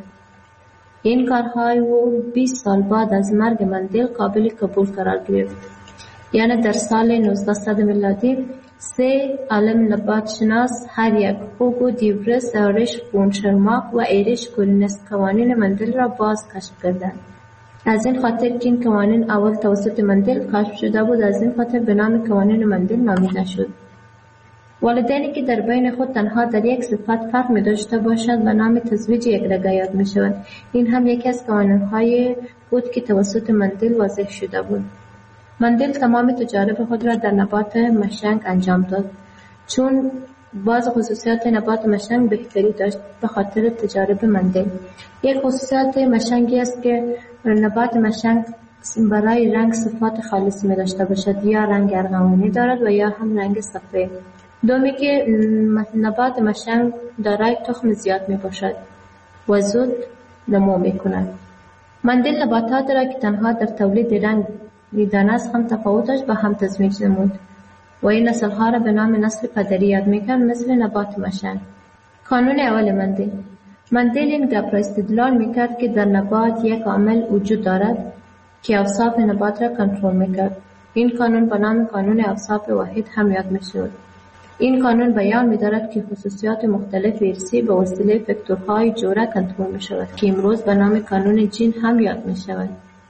این کارهای او 20 سال بعد از مرگ مندل قابل قبول قرار گرفت. یعنی در سال 1900 میلادی 3 عالم نبات شناس هر یک هوگو دیورس، آرش بونشرماک و ایریش کورینس قوانین مندل را باز کشف کردند. از این خاطر که این قوانین اول توسط مندل کشف شده بود، از این خاطر به نام قوانین مندل نامیده شد. والدینی که در بین خود تنها در یک صفت فرق می داشته باشند به نام تزویج یکرگه یاد می شوند. این هم یکی از قوانین‌های بود که توسط مندل واضح شده بود. مندل تمام تجارب خود را در نبات مشنگ انجام داد. چون بعض خصوصیات نبات مشنگ بهتری داشت به خاطر تجارب مندل. یک خصوصیت مشنگی است که نبات مشنگ برای رنگ صفات خالص می داشته باشد، یا رنگ ارغوانی دارد و یا هم رنگ سفید. دومی که نبات مشنگ دارای تخم زیاد می باشد و زود نمو می کند. مندل نباتات را که تنها در تولید رنگ دیدن است هم تفاوت داشت و هم تزویج نمود و این نسل‌ها را به نام نسل پدری یاد می‌کرد، مثل نبات مشنگ. قانون اول مندل این گپ را استدلال می‌کرد که در نبات یک عامل وجود دارد که اوصاف نبات را کنترل می‌کرد. این قانون به نام قانون اوصاف واحد هم یاد می‌شود. این قانون بیان می‌دارد که خصوصیات مختلف ارثی به وسیله فاکتورهای جوره کنترل می‌شود که امروز به نام قانون جین هم یاد می‌شود.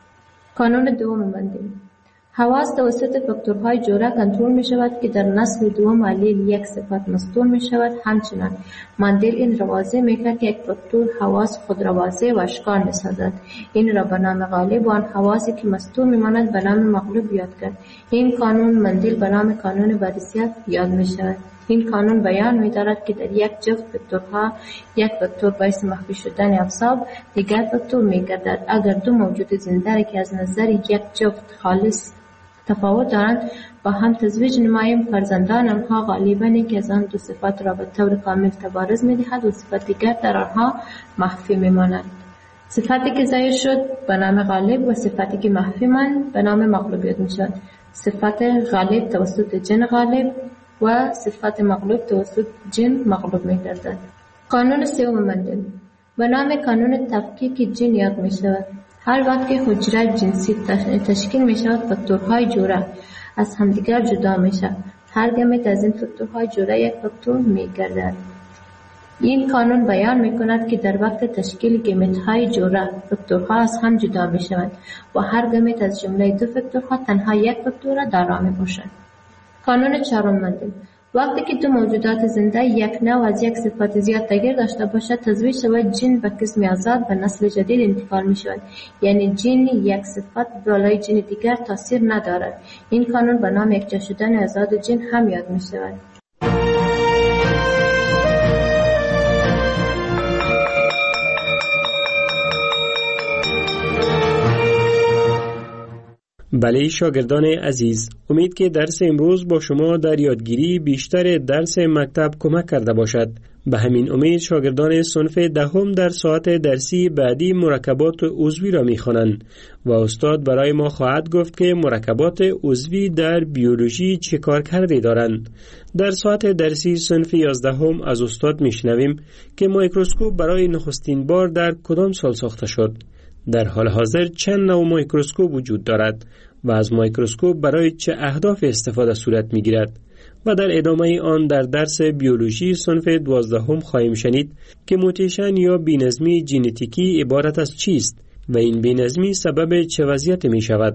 قانون دوم مندل. حواس توسط فاکتورهای جوره کنترل می شود که در نسل دوم علیل یک صفت مستور می شود. همچنان مندل این را واضح می کرد که یک فاکتور حواس خود را واضح و اشکال می سازد. این را به نام غالب و آن حواسی که مستور می ماند به نام مغلوب یاد کرد. این قانون مندل به نام قانون وراثت یاد می شود. این قانون بیان می دارد که در یک جفت فاکتورها یک فاکتور باعث مخفی شدن اوصاف دیگر فاکتور می گردد. اگر دو موجود زنده که از نظر یک جفت خالص تفاوت دارند با هم تزویج نماییم، فرزندان آنها غالباً که از آن دو صفت را به طور کامل تبارز می دهد و صفت دیگر در آنها مخفی می ماند. صفتی که ظاهر شد به نام غالب و صفتی که مخفی ماند به نام مغلوب می شود. صفت غالب توسط جن غالب و صفت مغلوب توسط جن مغلوب می گردد. قانون سوم مندل به نام قانون تفکیک جن یاد می شود. هر وقت که حجره جنسی تشکیل می شود فاکتورهای جوره از همدیگر جدا می شود. هر گمت از این فاکتورهای جوره یک فاکتور می گردد. این قانون بیان می کند که در وقت تشکیل گمت‌های جوره فاکتورها از هم جدا می شود و هر گمت از جمله دو فاکتورها تنها یک فاکتور را دارا می باشد. قانون چهارم مندل وقتی که دو موجودات زنده یک نوع از یک صفت زیاد تغییر داشته باشد تزویج شود جن به قسم آزاد به نسل جدید انتقال می شود. یعنی جن یک صفت بالای جن دیگر تاثیر ندارد. این قانون به نام یکجا شدن آزاد جن هم یاد می شود. بله شاگردان عزیز، امید که درس امروز با شما در یادگیری بیشتر درس مکتب کمک کرده باشد. به همین امید شاگردان صنف دهم در ساعت درسی بعدی مرکبات عضوی را می‌خوانند و استاد برای ما خواهد گفت که مرکبات عضوی در بیولوژی چه کارکردی دارند. در ساعت درسی صنف 11 از استاد میشنویم که میکروسکوپ برای نخستین بار در کدام سال ساخته شد. در حال حاضر چند نوع میکروسکوپ وجود دارد و از میکروسکوپ برای چه اهداف استفاده صورت میگیرد. و در ادامه آن در درس بیولوژی صنف 12 خواهیم شنید که موتیشن یا بی‌نظمی ژنتیکی عبارت از چیست و این بی‌نظمی سبب چه وضعیت می شود.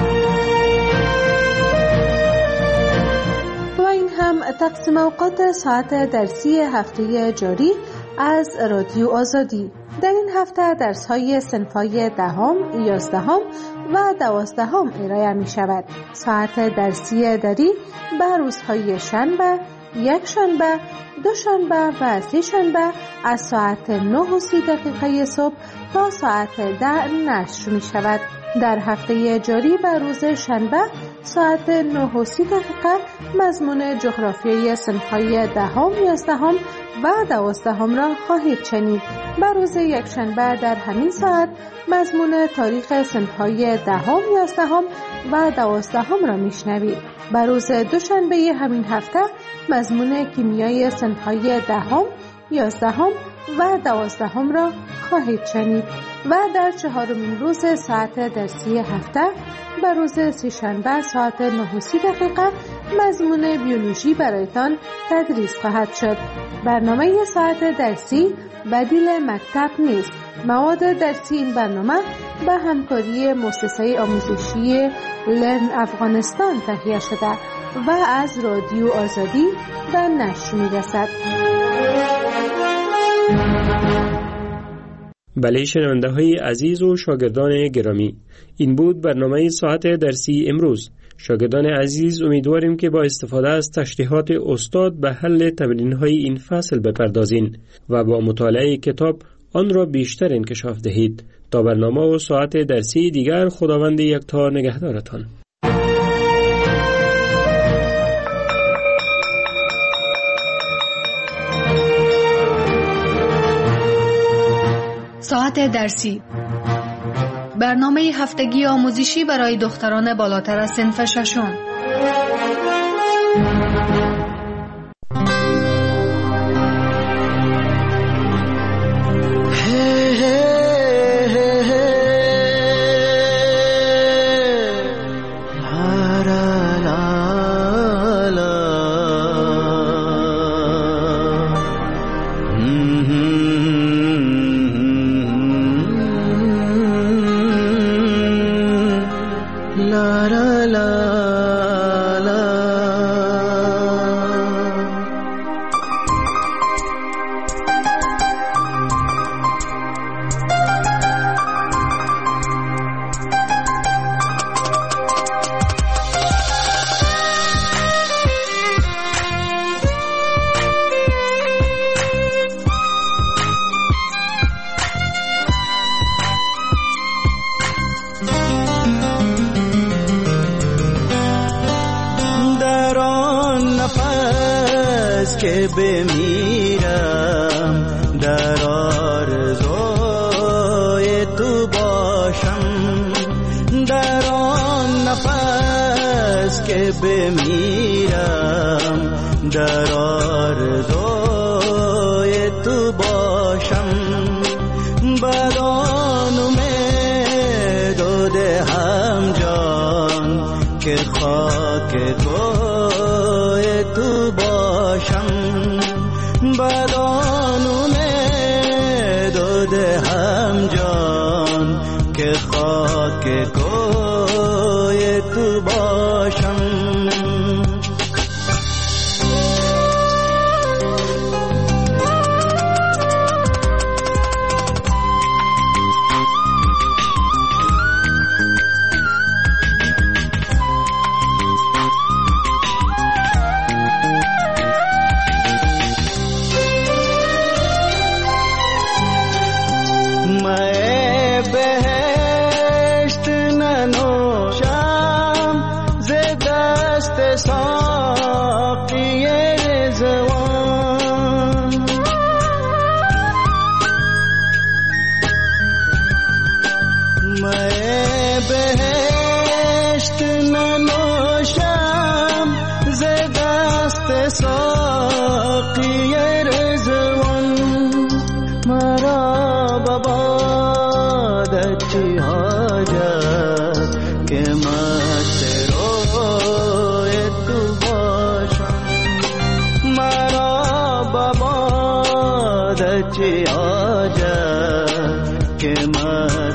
و این هم تقسیم اوقات ساعت درسی هفته جاری از رادیو آزادی. در این هفته درس‌های صنف‌های 10، 11 و 12 ارائه می شود. ساعت درسی دری به روزهای شنبه، یک شنبه، دو شنبه و سه شنبه از ساعت 9:30 صبح تا ساعت 10 نشر می شود. در هفته جاری به روز شنبه ساعت 9:30 مضمون جغرافیای صنف‌های 10، 11 و 12 را خواهید شنید. به روز یک شنبه در همین ساعت مضمون تاریخ صنف‌های 10، 11 و 12 را میشنوید. به روز دوشنبه همین هفته مضمون کیمیای صنف‌های 10، 11 و 12 را خواهید شنید و در 4مین روز ساعت درسی هفته به روز سه‌شنبه ساعت 9:30 مضمون بیولوژی برایتان تدریس خواهد شد. برنامه ساعت درسی بدیل مکتب نیست. مواد درسی این برنامه به همکاری مؤسسه آموزشی لرن افغانستان تهیه شده و از رادیو آزادی به نشر می‌رسد. بله شنونده‌های عزیز و شاگردان گرامی، این بود برنامه ساعت درسی امروز. شاگردان عزیز امیدواریم که با استفاده از تشریحات استاد به حل تمرین‌های این فصل بپردازین و با مطالعه کتاب آن را بیشتر انکشاف دهید. تا برنامه و ساعت درسی دیگر خداوند یکتا نگهدارتان. ساعت درسی، برنامه هفتگی آموزشی برای دختران بالاتر از صنف 6. که بمیرم در آرزوی تو باشم، در آن نفس که بمیرم در آرزوی تو باشم، بدان امید و دهم جان که خاک کوی تو باشم، بدان امید و دهم جان که خاک کوی تو باشم. मैं सच आजा के मैं